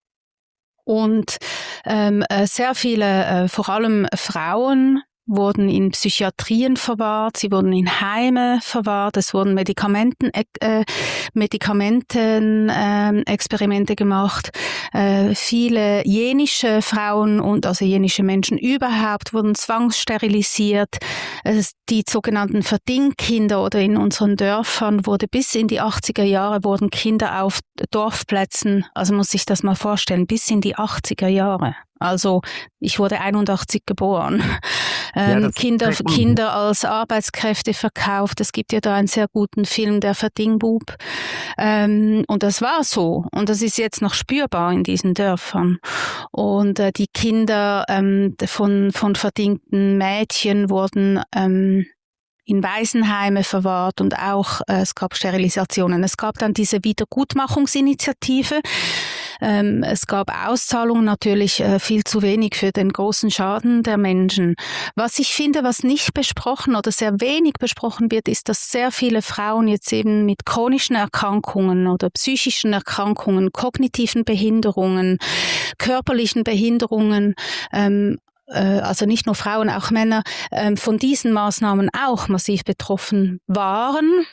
und ähm, äh, sehr viele, äh, vor allem Frauen, wurden in Psychiatrien verwahrt, sie wurden in Heime verwahrt, es wurden Medikamenten, äh, Medikamenten äh, Experimente gemacht. Äh, viele jenische Frauen und also jenische Menschen überhaupt wurden zwangssterilisiert. Es, die sogenannten Verdingkinder oder in unseren Dörfern wurde bis in die achtziger Jahre wurden Kinder auf Dorfplätzen, also muss ich das mal vorstellen, bis in die achtziger Jahre. Also ich wurde einundachtzig geboren. Ähm, ja, Kinder, Kinder als Arbeitskräfte verkauft. Es gibt ja da einen sehr guten Film, der Verdingbub. Ähm, und das war so. Und das ist jetzt noch spürbar in diesen Dörfern. Und äh, die Kinder ähm, von, von verdingten Mädchen wurden ähm, in Waisenheime verwahrt und auch äh, es gab Sterilisationen. Es gab dann diese Wiedergutmachungsinitiative. Ähm, es gab Auszahlungen, natürlich äh, viel zu wenig für den großen Schaden der Menschen. Was ich finde, was nicht besprochen oder sehr wenig besprochen wird, ist, dass sehr viele Frauen jetzt eben mit chronischen Erkrankungen oder psychischen Erkrankungen, kognitiven Behinderungen, körperlichen Behinderungen, ähm, also nicht nur Frauen, auch Männer, von diesen Maßnahmen auch massiv betroffen waren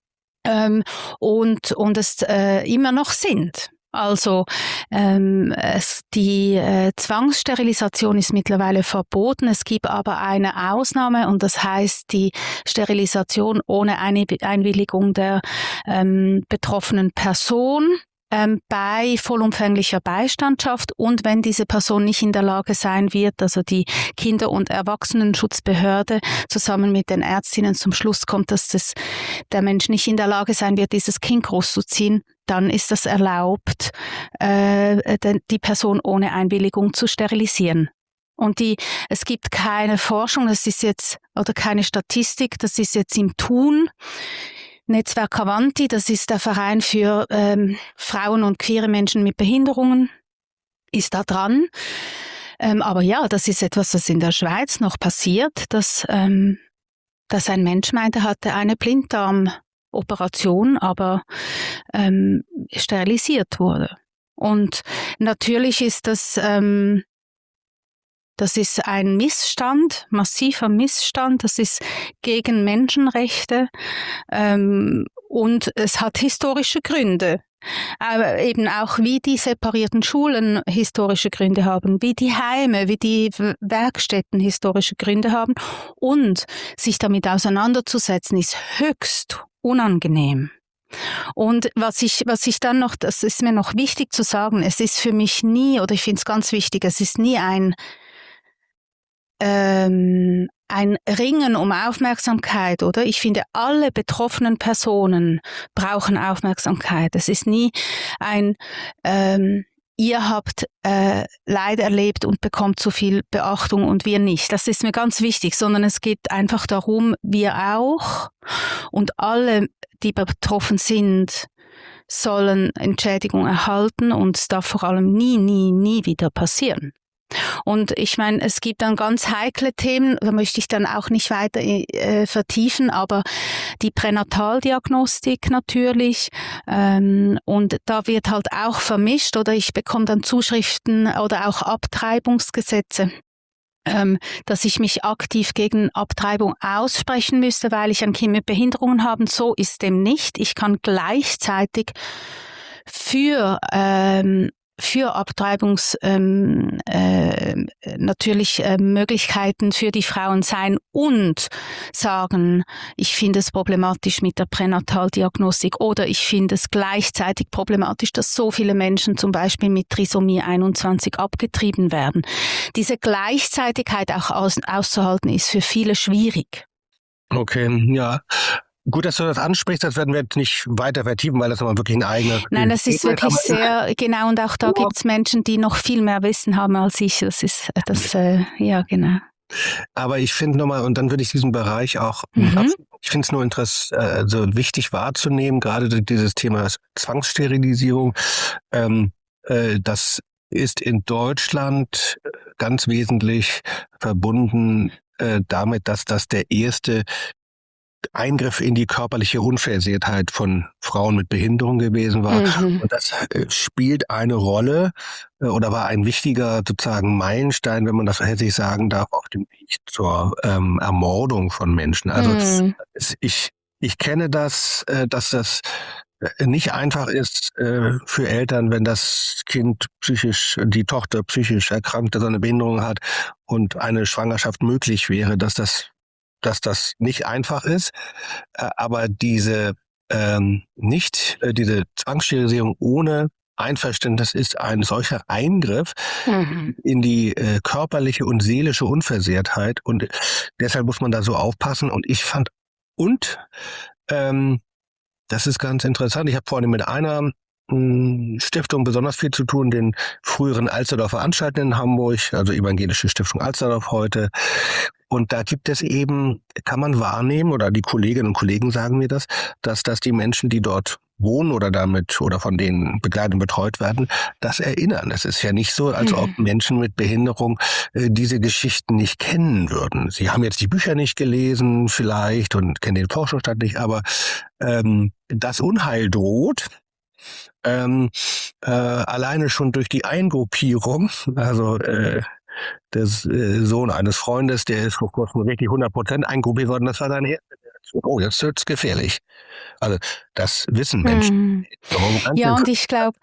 und, und es immer noch sind. Also ähm, es, die äh, Zwangssterilisation ist mittlerweile verboten. Es gibt aber eine Ausnahme und das heißt die Sterilisation ohne eine Einwilligung der ähm, betroffenen Person. Ähm, bei vollumfänglicher Beistandschaft und wenn diese Person nicht in der Lage sein wird, also die Kinder- und Erwachsenenschutzbehörde zusammen mit den Ärztinnen zum Schluss kommt, dass das, der Mensch nicht in der Lage sein wird, dieses Kind großzuziehen, dann ist das erlaubt, äh, die Person ohne Einwilligung zu sterilisieren. Und die, es gibt keine Forschung, das ist jetzt, oder keine Statistik, das ist jetzt im Tun. Netzwerk Avanti, das ist der Verein für ähm, Frauen und queere Menschen mit Behinderungen, ist da dran. Ähm, aber ja, das ist etwas, was in der Schweiz noch passiert, dass, ähm, dass ein Mensch meinte, er hatte eine Blinddarmoperation, aber ähm, sterilisiert wurde. Und natürlich ist das... Ähm, Das ist ein Missstand, massiver Missstand, das ist gegen Menschenrechte ähm, und es hat historische Gründe. Aber eben auch wie die separierten Schulen historische Gründe haben, wie die Heime, wie die Werkstätten historische Gründe haben und sich damit auseinanderzusetzen ist höchst unangenehm. Und was ich, was ich dann noch, das ist mir noch wichtig zu sagen, es ist für mich nie, oder ich finde es ganz wichtig, es ist nie ein Ähm, ein Ringen um Aufmerksamkeit, oder? Ich finde, alle betroffenen Personen brauchen Aufmerksamkeit. Es ist nie ein, ähm, ihr habt äh, Leid erlebt und bekommt so viel Beachtung und wir nicht. Das ist mir ganz wichtig, sondern es geht einfach darum, wir auch und alle, die betroffen sind, sollen Entschädigung erhalten und es darf vor allem nie, nie, nie wieder passieren. Und ich meine, es gibt dann ganz heikle Themen, da möchte ich dann auch nicht weiter äh, vertiefen, aber die Pränataldiagnostik natürlich ähm, und da wird halt auch vermischt oder ich bekomme dann Zuschriften oder auch Abtreibungsgesetze, ähm, dass ich mich aktiv gegen Abtreibung aussprechen müsste, weil ich ein Kind mit Behinderungen habe. So ist dem nicht. Ich kann gleichzeitig für ähm, für Abtreibungs ähm, äh, natürlich äh, Möglichkeiten für die Frauen sein und sagen, ich finde es problematisch mit der Pränataldiagnostik oder ich finde es gleichzeitig problematisch, dass so viele Menschen zum Beispiel mit Trisomie einundzwanzig abgetrieben werden. Diese Gleichzeitigkeit auch aus, auszuhalten ist für viele schwierig. Okay, ja. Gut, dass du das ansprichst, das werden wir jetzt nicht weiter vertiefen, weil das nochmal wirklich ein eigener... Nein, das ist wirklich sehr, genau, und auch da ja. gibt es Menschen, die noch viel mehr Wissen haben als ich. Das ist, das, äh, ja, genau. Aber ich finde nochmal, und dann würde ich diesen Bereich auch, mhm. ich finde es nur interessant, also wichtig wahrzunehmen, gerade dieses Thema Zwangssterilisierung, ähm, äh, das ist in Deutschland ganz wesentlich verbunden äh, damit, dass das der erste Eingriff in die körperliche Unversehrtheit von Frauen mit Behinderung gewesen war. Mhm. Und das äh, spielt eine Rolle äh, oder war ein wichtiger sozusagen Meilenstein, wenn man das hätte ich sagen darf, auf dem Weg zur ähm, Ermordung von Menschen. Also mhm. es, ich, ich kenne das, äh, dass das nicht einfach ist äh, für Eltern, wenn das Kind psychisch, die Tochter psychisch erkrankt, so eine Behinderung hat und eine Schwangerschaft möglich wäre, dass das dass das nicht einfach ist, aber diese ähm, nicht äh, diese Zwangssterilisierung ohne Einverständnis ist ein solcher Eingriff mhm. in die äh, körperliche und seelische Unversehrtheit und deshalb muss man da so aufpassen und ich fand und ähm, das ist ganz interessant, ich habe vorhin mit einer Stiftung besonders viel zu tun, den früheren Alsterdorfer Anstalten in Hamburg, also Evangelische Stiftung Alsterdorf heute. Und da gibt es eben, kann man wahrnehmen, oder die Kolleginnen und Kollegen sagen mir das, dass das die Menschen, die dort wohnen oder damit oder von denen begleitet und betreut werden, das erinnern. Es ist ja nicht so, als ob Menschen mit Behinderung äh, diese Geschichten nicht kennen würden. Sie haben jetzt die Bücher nicht gelesen vielleicht und kennen den Forschungsstand nicht, aber ähm, das Unheil droht. Ähm, äh, alleine schon durch die Eingruppierung, also äh, des äh, Sohn eines Freundes, der ist vor kurzem richtig hundert Prozent eingruppiert worden, das war sein Herz. Oh, jetzt wird's gefährlich. Also das wissen Menschen. Hm. Ja, und ich glaube,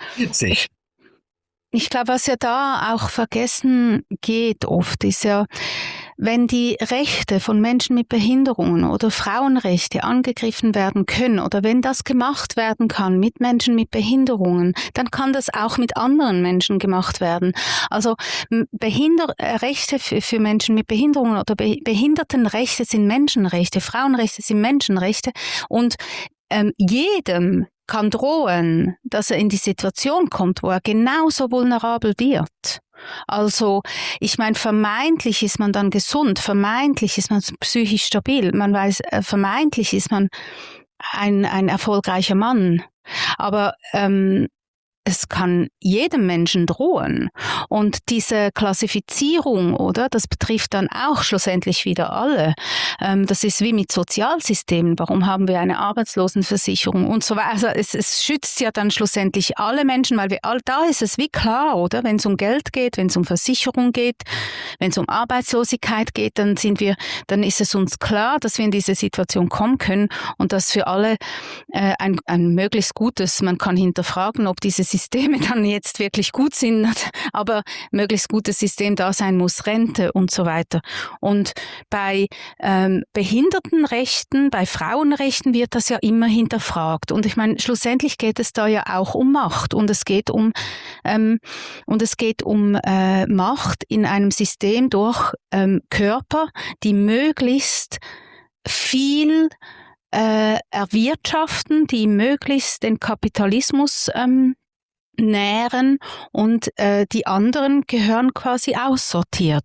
ich glaube, was ja da auch vergessen geht oft, ist ja, wenn die Rechte von Menschen mit Behinderungen oder Frauenrechte angegriffen werden können oder wenn das gemacht werden kann mit Menschen mit Behinderungen, dann kann das auch mit anderen Menschen gemacht werden. Also Behinder- Rechte für, für Menschen mit Behinderungen oder Be- Behindertenrechte sind Menschenrechte, Frauenrechte sind Menschenrechte und ähm, jedem kann drohen, dass er in die Situation kommt, wo er genauso vulnerabel wird. Also, ich meine, vermeintlich ist man dann gesund, vermeintlich ist man psychisch stabil, man weiß, vermeintlich ist man ein, ein erfolgreicher Mann. Aber ähm, es kann jedem Menschen drohen. Und diese Klassifizierung, oder, das betrifft dann auch schlussendlich wieder alle. Ähm, das ist wie mit Sozialsystemen. Warum haben wir eine Arbeitslosenversicherung und so weiter? Also es, es schützt ja dann schlussendlich alle Menschen, weil wir all, da ist es wie klar, oder? Wenn es um Geld geht, wenn es um Versicherung geht, wenn es um Arbeitslosigkeit geht, dann sind wir, dann ist es uns klar, dass wir in diese Situation kommen können und dass für alle äh, ein, ein möglichst gutes, man kann hinterfragen, ob diese Systeme dann jetzt wirklich gut sind, aber möglichst gutes System da sein muss, Rente und so weiter. Und bei ähm, Behindertenrechten, bei Frauenrechten wird das ja immer hinterfragt. Und ich meine, schlussendlich geht es da ja auch um Macht und es geht um ähm, und es geht um äh, Macht in einem System durch ähm, Körper, die möglichst viel äh, erwirtschaften, die möglichst den Kapitalismus ähm, nähren und äh, die anderen gehören quasi aussortiert.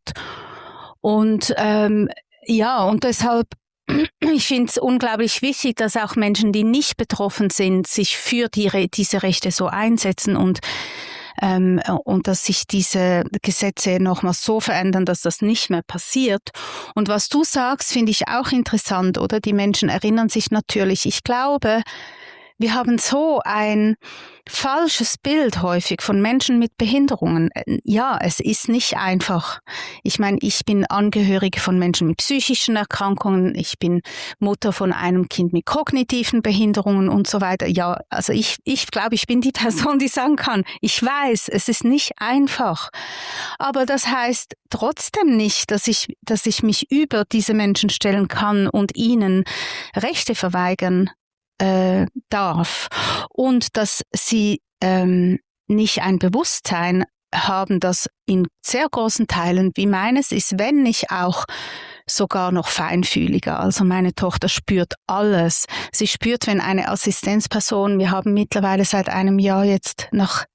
Und ähm, ja, und deshalb, ich finde es unglaublich wichtig, dass auch Menschen, die nicht betroffen sind, sich für die Re- diese Rechte so einsetzen und ähm, und dass sich diese Gesetze nochmal so verändern, dass das nicht mehr passiert. Und was du sagst, finde ich auch interessant, oder? Die Menschen erinnern sich natürlich. Ich glaube, wir haben so ein falsches Bild häufig von Menschen mit Behinderungen. Ja, es ist nicht einfach. Ich meine, ich bin Angehörige von Menschen mit psychischen Erkrankungen, ich bin Mutter von einem Kind mit kognitiven Behinderungen und so weiter. Ja, also ich, ich glaube, ich bin die Person, die sagen kann, ich weiß, es ist nicht einfach. Aber das heißt trotzdem nicht, dass ich, dass ich mich über diese Menschen stellen kann und ihnen Rechte verweigern äh, darf. Und dass sie ähm, nicht ein Bewusstsein haben, das in sehr großen Teilen wie meines ist, wenn nicht auch sogar noch feinfühliger. Also meine Tochter spürt alles. Sie spürt, wenn eine Assistenzperson, wir haben mittlerweile seit einem Jahr jetzt nach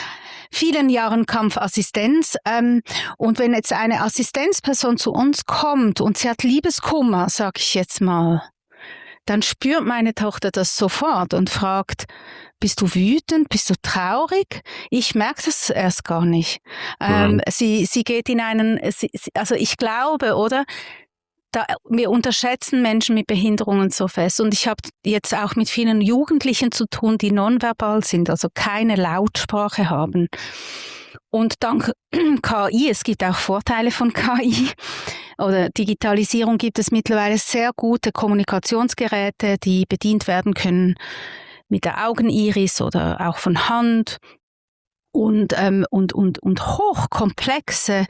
vielen Jahren Kampfassistenz. Ähm, und wenn jetzt eine Assistenzperson zu uns kommt und sie hat Liebeskummer, sag ich jetzt mal, dann spürt meine Tochter das sofort und fragt, bist du wütend, bist du traurig? Ich merke das erst gar nicht. Ähm, mhm. sie, sie geht in einen, sie, also ich glaube, oder? Da, wir unterschätzen Menschen mit Behinderungen so fest. Und ich habe jetzt auch mit vielen Jugendlichen zu tun, die nonverbal sind, also keine Lautsprache haben. Und dank K I, es gibt auch Vorteile von K I, oder Digitalisierung gibt es mittlerweile sehr gute Kommunikationsgeräte, die bedient werden können mit der Augeniris oder auch von Hand und, ähm, und, und, und hochkomplexe,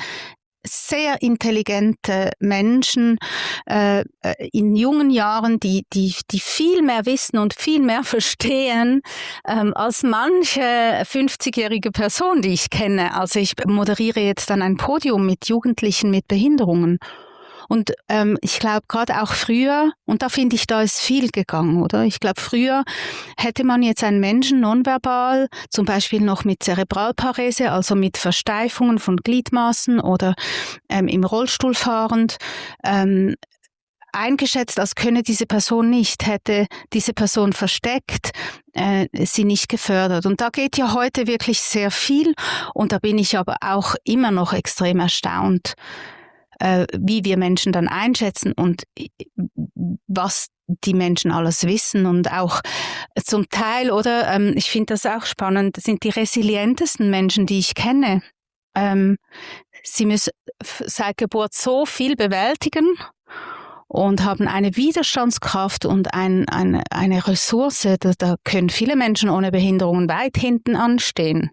sehr intelligente Menschen äh, in jungen Jahren, die, die, die viel mehr wissen und viel mehr verstehen ähm, als manche fünfzigjährige Person, die ich kenne. Also ich moderiere jetzt dann ein Podium mit Jugendlichen mit Behinderungen. Und ähm, ich glaube gerade auch früher, und da finde ich, da ist viel gegangen, oder? Ich glaube, früher hätte man jetzt einen Menschen nonverbal, zum Beispiel noch mit Zerebralparese, also mit Versteifungen von Gliedmaßen oder ähm, im Rollstuhl fahrend, ähm, eingeschätzt, als könne diese Person nicht, hätte diese Person versteckt, äh, sie nicht gefördert. Und da geht ja heute wirklich sehr viel, und da bin ich aber auch immer noch extrem erstaunt, äh, wie wir Menschen dann einschätzen und was die Menschen alles wissen. Und auch zum Teil, oder, ähm, ich finde das auch spannend, sind die resilientesten Menschen, die ich kenne. Ähm, sie müssen seit Geburt so viel bewältigen und haben eine Widerstandskraft und ein, eine, eine Ressource, da, da können viele Menschen ohne Behinderungen weit hinten anstehen.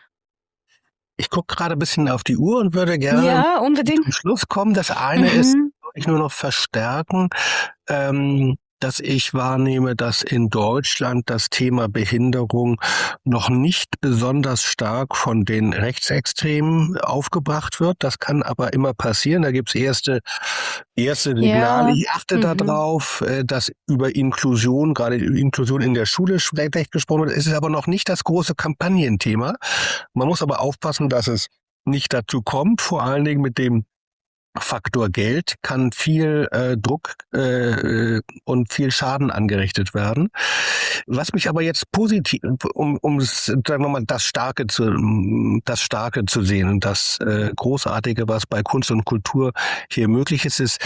Ich gucke gerade ein bisschen auf die Uhr und würde gerne ja, unbedingt. zum Schluss kommen. Das eine mhm. ist, ich nur noch verstärken, ähm, dass ich wahrnehme, dass in Deutschland das Thema Behinderung noch nicht besonders stark von den Rechtsextremen aufgebracht wird. Das kann aber immer passieren. Da gibt's erste, erste Signale. Ja. Ich achte mhm. darauf, dass über Inklusion, gerade Inklusion in der Schule schlecht gesprochen wird. Es ist aber noch nicht das große Kampagnenthema. Man muss aber aufpassen, dass es nicht dazu kommt, vor allen Dingen mit dem Faktor Geld kann viel äh, Druck äh, und viel Schaden angerichtet werden. Was mich aber jetzt positiv, um, um sagen wir mal das Starke zu, das Starke zu sehen und das äh, Großartige, was bei Kunst und Kultur hier möglich ist, ist,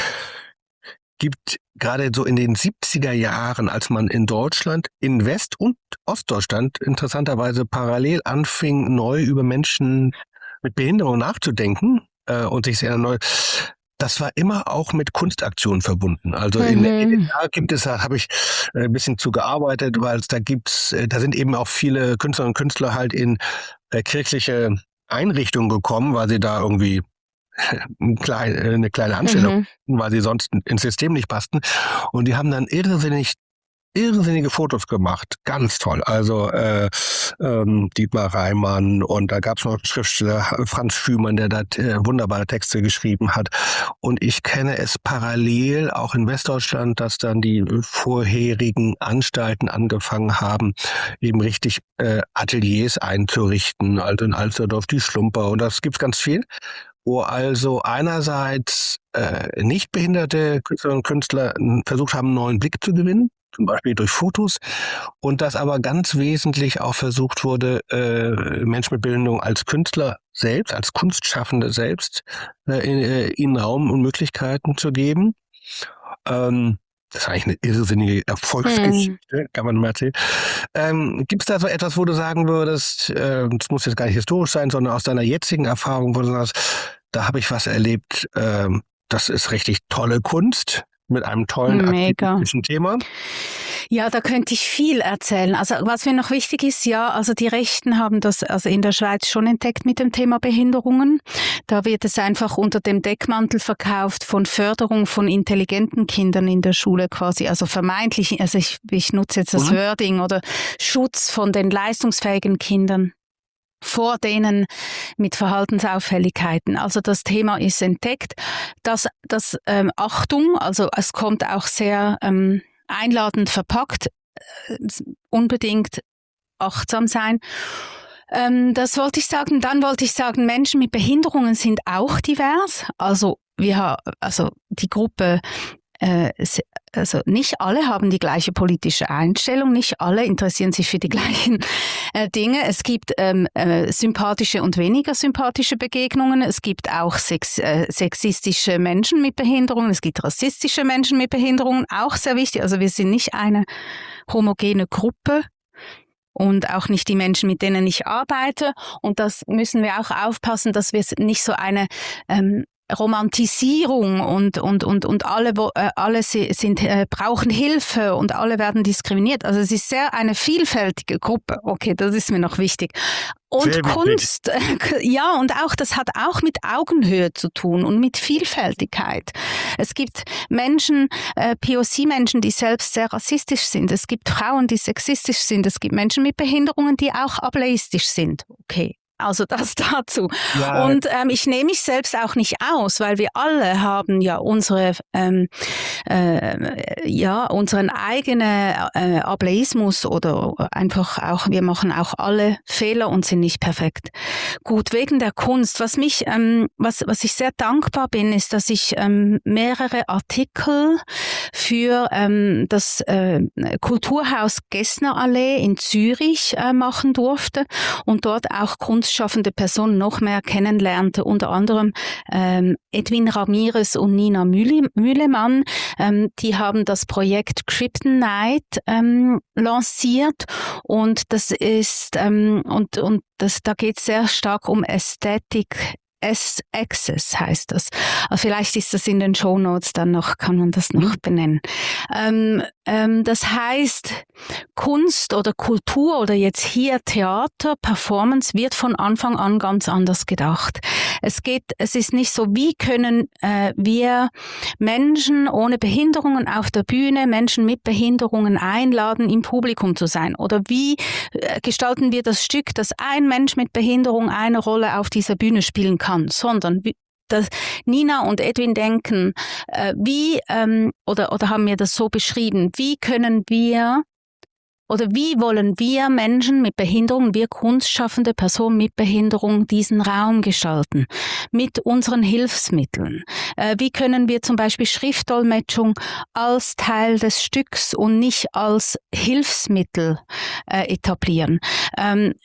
gibt gerade so in den siebziger Jahren, als man in Deutschland, in West- und Ostdeutschland interessanterweise parallel anfing, neu über Menschen mit Behinderung nachzudenken, und sich sehr neu. Das war immer auch mit Kunstaktionen verbunden. Also mhm. in, in den Jahren gibt es, da habe ich ein bisschen zu gearbeitet, weil es da gibt's, da sind eben auch viele Künstlerinnen und Künstler halt in äh, kirchliche Einrichtungen gekommen, weil sie da irgendwie ein klein, eine kleine Anstellung, mhm. weil sie sonst ins System nicht passten. Und die haben dann irrsinnig irrsinnige Fotos gemacht, ganz toll. Also äh, ähm, Dietmar Reimann, und da gab es noch einen Schriftsteller, Franz Schümann, der da äh, wunderbare Texte geschrieben hat. Und ich kenne es parallel auch in Westdeutschland, dass dann die vorherigen Anstalten angefangen haben, eben richtig äh, Ateliers einzurichten, also in Alsterdorf die Schlumper, und das gibt's ganz viel, wo also einerseits äh, nicht behinderte Künstlerinnen und Künstler versucht haben, einen neuen Blick zu gewinnen, zum Beispiel durch Fotos, und dass aber ganz wesentlich auch versucht wurde, äh, Menschen mit Behinderung als Künstler selbst, als Kunstschaffende selbst, äh, in, äh, ihnen Raum und Möglichkeiten zu geben. Ähm, Das ist eigentlich eine irrsinnige Erfolgsgeschichte, hm. kann man mal erzählen. Ähm, Gibt es da so etwas, wo du sagen würdest, äh, das muss jetzt gar nicht historisch sein, sondern aus deiner jetzigen Erfahrung, wo du sagst, da habe ich was erlebt, äh, das ist richtig tolle Kunst mit einem tollen aktivistischen Thema? Ja, da könnte ich viel erzählen. Also was mir noch wichtig ist, ja, also die Rechten haben das also in der Schweiz schon entdeckt mit dem Thema Behinderungen. Da wird es einfach unter dem Deckmantel verkauft von Förderung von intelligenten Kindern in der Schule quasi, also vermeintlich, also ich, ich nutze jetzt das mhm. Wording oder Schutz von den leistungsfähigen Kindern vor denen mit Verhaltensauffälligkeiten. Also das Thema ist entdeckt. Das, das ähm, Achtung, also es kommt auch sehr ähm, einladend verpackt, äh, unbedingt achtsam sein. Ähm, das wollte ich sagen. Dann wollte ich sagen, Menschen mit Behinderungen sind auch divers. Also wir haben, also die Gruppe äh, Also nicht alle haben die gleiche politische Einstellung, nicht alle interessieren sich für die gleichen äh, Dinge. Es gibt ähm, äh, sympathische und weniger sympathische Begegnungen. Es gibt auch sex, äh, sexistische Menschen mit Behinderungen. Es gibt rassistische Menschen mit Behinderungen, auch sehr wichtig. Also wir sind nicht eine homogene Gruppe und auch nicht die Menschen, mit denen ich arbeite. Und das müssen wir auch aufpassen, dass wir nicht so eine ähm, Romantisierung und und und und alle wo, äh, alle sind äh, brauchen Hilfe und alle werden diskriminiert. Also es ist sehr eine vielfältige Gruppe. Okay, das ist mir noch wichtig. Und sehr Kunst, äh, ja, und auch das hat auch mit Augenhöhe zu tun und mit Vielfältigkeit. Es gibt Menschen, äh, P O C-Menschen, die selbst sehr rassistisch sind. Es gibt Frauen, die sexistisch sind. Es gibt Menschen mit Behinderungen, die auch ableistisch sind. Okay. Also das dazu. Ja. Und ähm, ich nehme mich selbst auch nicht aus, weil wir alle haben ja unsere, ähm, äh, ja, unseren eigenen äh, Ableismus oder einfach auch, wir machen auch alle Fehler und sind nicht perfekt. Gut, wegen der Kunst. Was mich, ähm, was, was ich sehr dankbar bin, ist, dass ich ähm, mehrere Artikel für ähm, das äh, Kulturhaus Gessnerallee in Zürich äh, machen durfte und dort auch Kunst schaffende Personen noch mehr kennenlernte, unter anderem ähm, Edwin Ramirez und Nina Mühle, Mühlemann. Ähm, die haben das Projekt Kryptonite ähm, lanciert und das ist ähm, und und das da geht es sehr stark um Ästhetik. S-Access heißt das. Vielleicht ist das in den Shownotes, dann noch kann man das noch benennen. Ähm, ähm, das heißt, Kunst oder Kultur oder jetzt hier Theater, Performance wird von Anfang an ganz anders gedacht. Es geht, es ist nicht so, wie können äh, wir Menschen ohne Behinderungen auf der Bühne, Menschen mit Behinderungen einladen, im Publikum zu sein? Oder wie äh, gestalten wir das Stück, dass ein Mensch mit Behinderung eine Rolle auf dieser Bühne spielen kann? Sondern dass Nina und Edwin denken, äh, wie ähm, oder oder haben mir das so beschrieben, wie können wir oder wie wollen wir Menschen mit Behinderung, wir kunstschaffende Personen mit Behinderung diesen Raum gestalten? Mit unseren Hilfsmitteln. Äh, wie können wir zum Beispiel Schriftdolmetschung als Teil des Stücks und nicht als Hilfsmittel äh, etablieren? Ähm,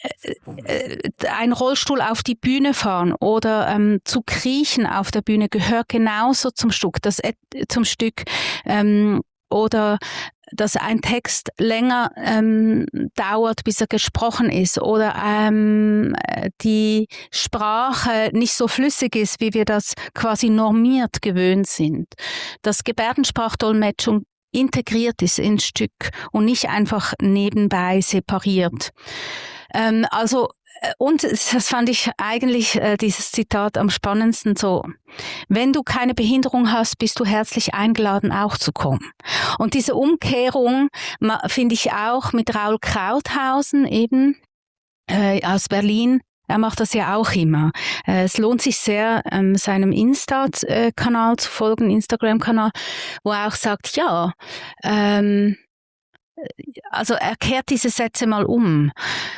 äh, ein Rollstuhl auf die Bühne fahren oder ähm, zu kriechen auf der Bühne gehört genauso zum Stück. Das äh, zum Stück ähm, oder dass ein Text länger ähm, dauert, bis er gesprochen ist oder ähm, die Sprache nicht so flüssig ist, wie wir das quasi normiert gewöhnt sind. Dass Gebärdensprachdolmetschung integriert ist ins Stück und nicht einfach nebenbei separiert. Ähm, also und das fand ich eigentlich, äh, dieses Zitat am spannendsten so, wenn du keine Behinderung hast, bist du herzlich eingeladen, auch zu kommen. Und diese Umkehrung finde ich auch mit Raul Krauthausen eben äh, aus Berlin. Er macht das ja auch immer. Äh, es lohnt sich sehr, ähm, seinem Insta-Kanal zu folgen, Instagram-Kanal, wo er auch sagt, ja, ähm, also er kehrt diese Sätze mal um.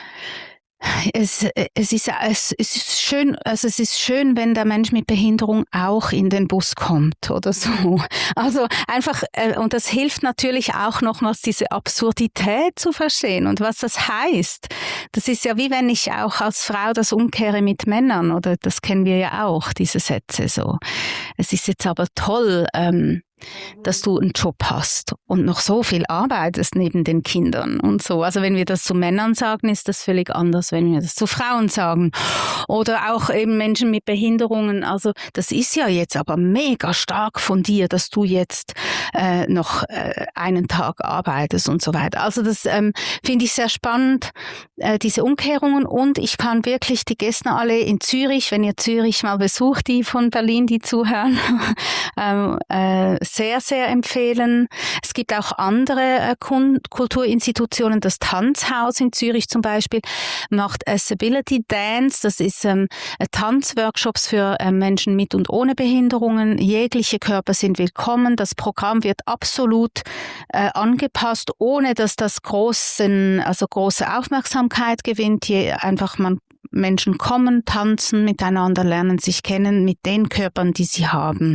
Es, es, ist, es, es ist schön, also es ist schön, wenn der Mensch mit Behinderung auch in den Bus kommt oder so. Also einfach, und das hilft natürlich auch nochmals diese Absurdität zu verstehen und was das heißt. Das ist ja wie wenn ich auch als Frau das umkehre mit Männern oder das kennen wir ja auch, diese Sätze so. Es ist jetzt aber toll, ähm, dass du einen Job hast und noch so viel arbeitest neben den Kindern und so. Also wenn wir das zu Männern sagen, ist das völlig anders, wenn wir das zu Frauen sagen. Oder auch eben Menschen mit Behinderungen. Also das ist ja jetzt aber mega stark von dir, dass du jetzt äh, noch äh, einen Tag arbeitest und so weiter. Also das ähm, finde ich sehr spannend, äh, diese Umkehrungen. Und ich kann wirklich die Gäste alle in Zürich, wenn ihr Zürich mal besucht, die von Berlin, die zuhören, ähm, äh, sehr, sehr empfehlen. Es gibt auch andere äh, Kulturinstitutionen. Das Tanzhaus in Zürich zum Beispiel macht Accessibility Dance. Das ist ähm, Tanzworkshops für äh, Menschen mit und ohne Behinderungen. Jegliche Körper sind willkommen. Das Programm wird absolut äh, angepasst, ohne dass das großen, also große Aufmerksamkeit gewinnt. Je einfach man Menschen kommen, tanzen miteinander, lernen sich kennen mit den Körpern, die sie haben.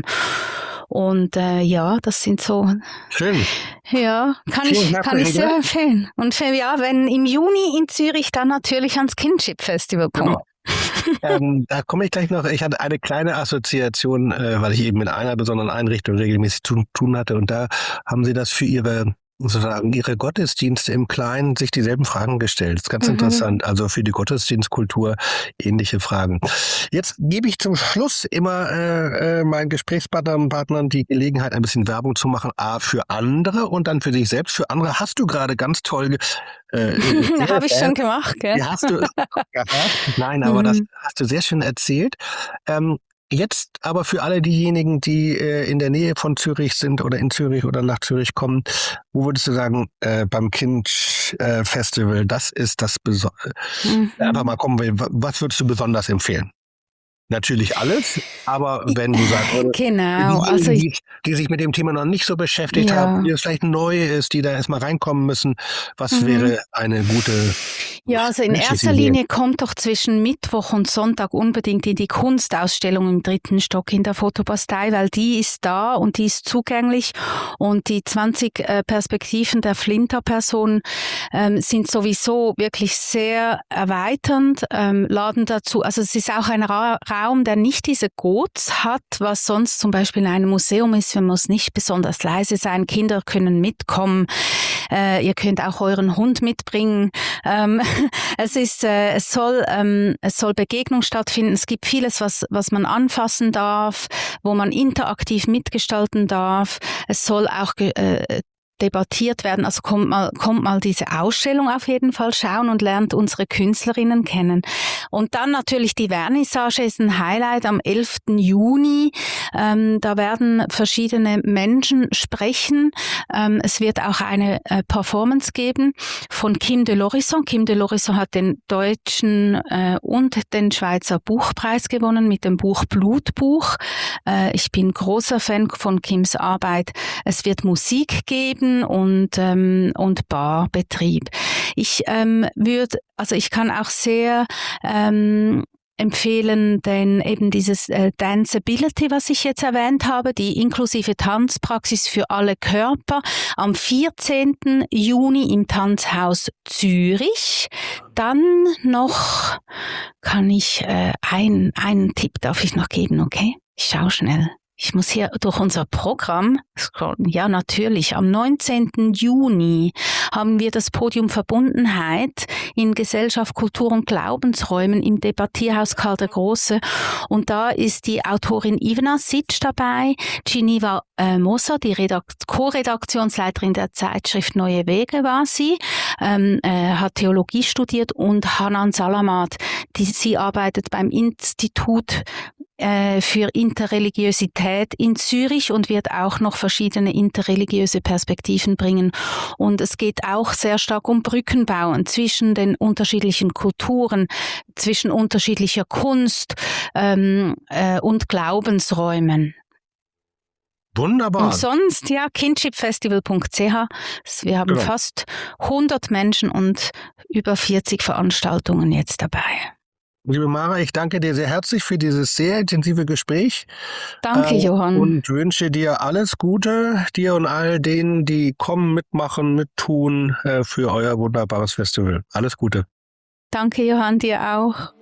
Und äh, ja, das sind so. Schön. Ja, kann ich, kann ich sehr empfehlen. Und für, ja, wenn im Juni in Zürich, dann natürlich ans Kinship Festival kommen. Genau. ähm, da komme ich gleich noch. Ich hatte eine kleine Assoziation, äh, weil ich eben mit einer besonderen Einrichtung regelmäßig zu tun hatte. Und da haben sie das für ihre sozusagen ihre Gottesdienste im Kleinen sich dieselben Fragen gestellt. Das ist ganz mhm. interessant. Also für die Gottesdienstkultur ähnliche Fragen. Jetzt gebe ich zum Schluss immer äh, äh, meinen Gesprächspartnern und Partnern die Gelegenheit, ein bisschen Werbung zu machen. A, für andere und dann für sich selbst. Für andere hast du gerade ganz toll äh, habe ich schon gemacht, gell? Ja, hast du gehabt? Nein, aber mhm. das hast du sehr schön erzählt. Ähm, Jetzt aber für alle diejenigen, die äh, in der Nähe von Zürich sind oder in Zürich oder nach Zürich kommen, wo würdest du sagen, äh, beim Kind äh, Festival, das ist das Besondere? Mhm. Einfach mal kommen, was würdest du besonders empfehlen? Natürlich alles, aber wenn du sagst, genau, die, also die, die sich mit dem Thema noch nicht so beschäftigt ja. haben, die es vielleicht neu ist, die da erstmal reinkommen müssen, was mhm. wäre eine gute... Ja, also in erster Linie kommt doch zwischen Mittwoch und Sonntag unbedingt in die Kunstausstellung im dritten Stock in der Fotobastei, weil die ist da und die ist zugänglich und die zwanzig äh, Perspektiven der Flinter-Person ähm, sind sowieso wirklich sehr erweiternd, ähm, laden dazu, also es ist auch ein Ra- Raum, der nicht diese Codes hat, was sonst zum Beispiel in einem Museum ist. Man muss nicht besonders leise sein, Kinder können mitkommen, äh, ihr könnt auch euren Hund mitbringen. Ähm, es ist, äh, es soll, ähm, es soll Begegnung stattfinden. Es gibt vieles, was, was man anfassen darf, wo man interaktiv mitgestalten darf. Es soll auch äh, debattiert werden. Also kommt mal, kommt mal diese Ausstellung auf jeden Fall schauen und lernt unsere Künstlerinnen kennen. Und dann natürlich die Vernissage ist ein Highlight am elften Juni. Ähm, da werden verschiedene Menschen sprechen. Ähm, es wird auch eine äh, Performance geben von Kim de Lorison. Kim de Lorison hat den deutschen äh, und den Schweizer Buchpreis gewonnen mit dem Buch Blutbuch. Äh, ich bin großer Fan von Kims Arbeit. Es wird Musik geben und ähm, und Barbetrieb. Ich ähm, würde, also ich kann auch sehr ähm, empfehlen, denn eben dieses äh, Danceability, was ich jetzt erwähnt habe, die inklusive Tanzpraxis für alle Körper am vierzehnten Juni im Tanzhaus Zürich. Dann noch kann ich äh, ein, einen Tipp darf ich noch geben, okay? Ich schau schnell. Ich muss hier durch unser Programm scrollen. Ja, natürlich. Am neunzehnten Juni haben wir das Podium Verbundenheit in Gesellschaft, Kultur und Glaubensräumen im Debattierhaus Karl der Große. Und da ist die Autorin Ivana Sitsch dabei, Geneva äh, Moser, die Redakt- Co-Redaktionsleiterin der Zeitschrift Neue Wege war sie, ähm, äh, hat Theologie studiert, und Hanan Salamat, die, sie arbeitet beim Institut für Interreligiosität in Zürich und wird auch noch verschiedene interreligiöse Perspektiven bringen. Und es geht auch sehr stark um Brückenbauen zwischen den unterschiedlichen Kulturen, zwischen unterschiedlicher Kunst ähm, äh, und Glaubensräumen. Wunderbar. Und sonst, ja, kinship festival punkt c h. Wir haben genau. fast hundert Menschen und über vierzig Veranstaltungen jetzt dabei. Liebe Mara, ich danke dir sehr herzlich für dieses sehr intensive Gespräch. Danke, äh, Johann. Und wünsche dir alles Gute, dir und all denen, die kommen, mitmachen, mittun, äh, für euer wunderbares Festival. Alles Gute. Danke, Johann, dir auch.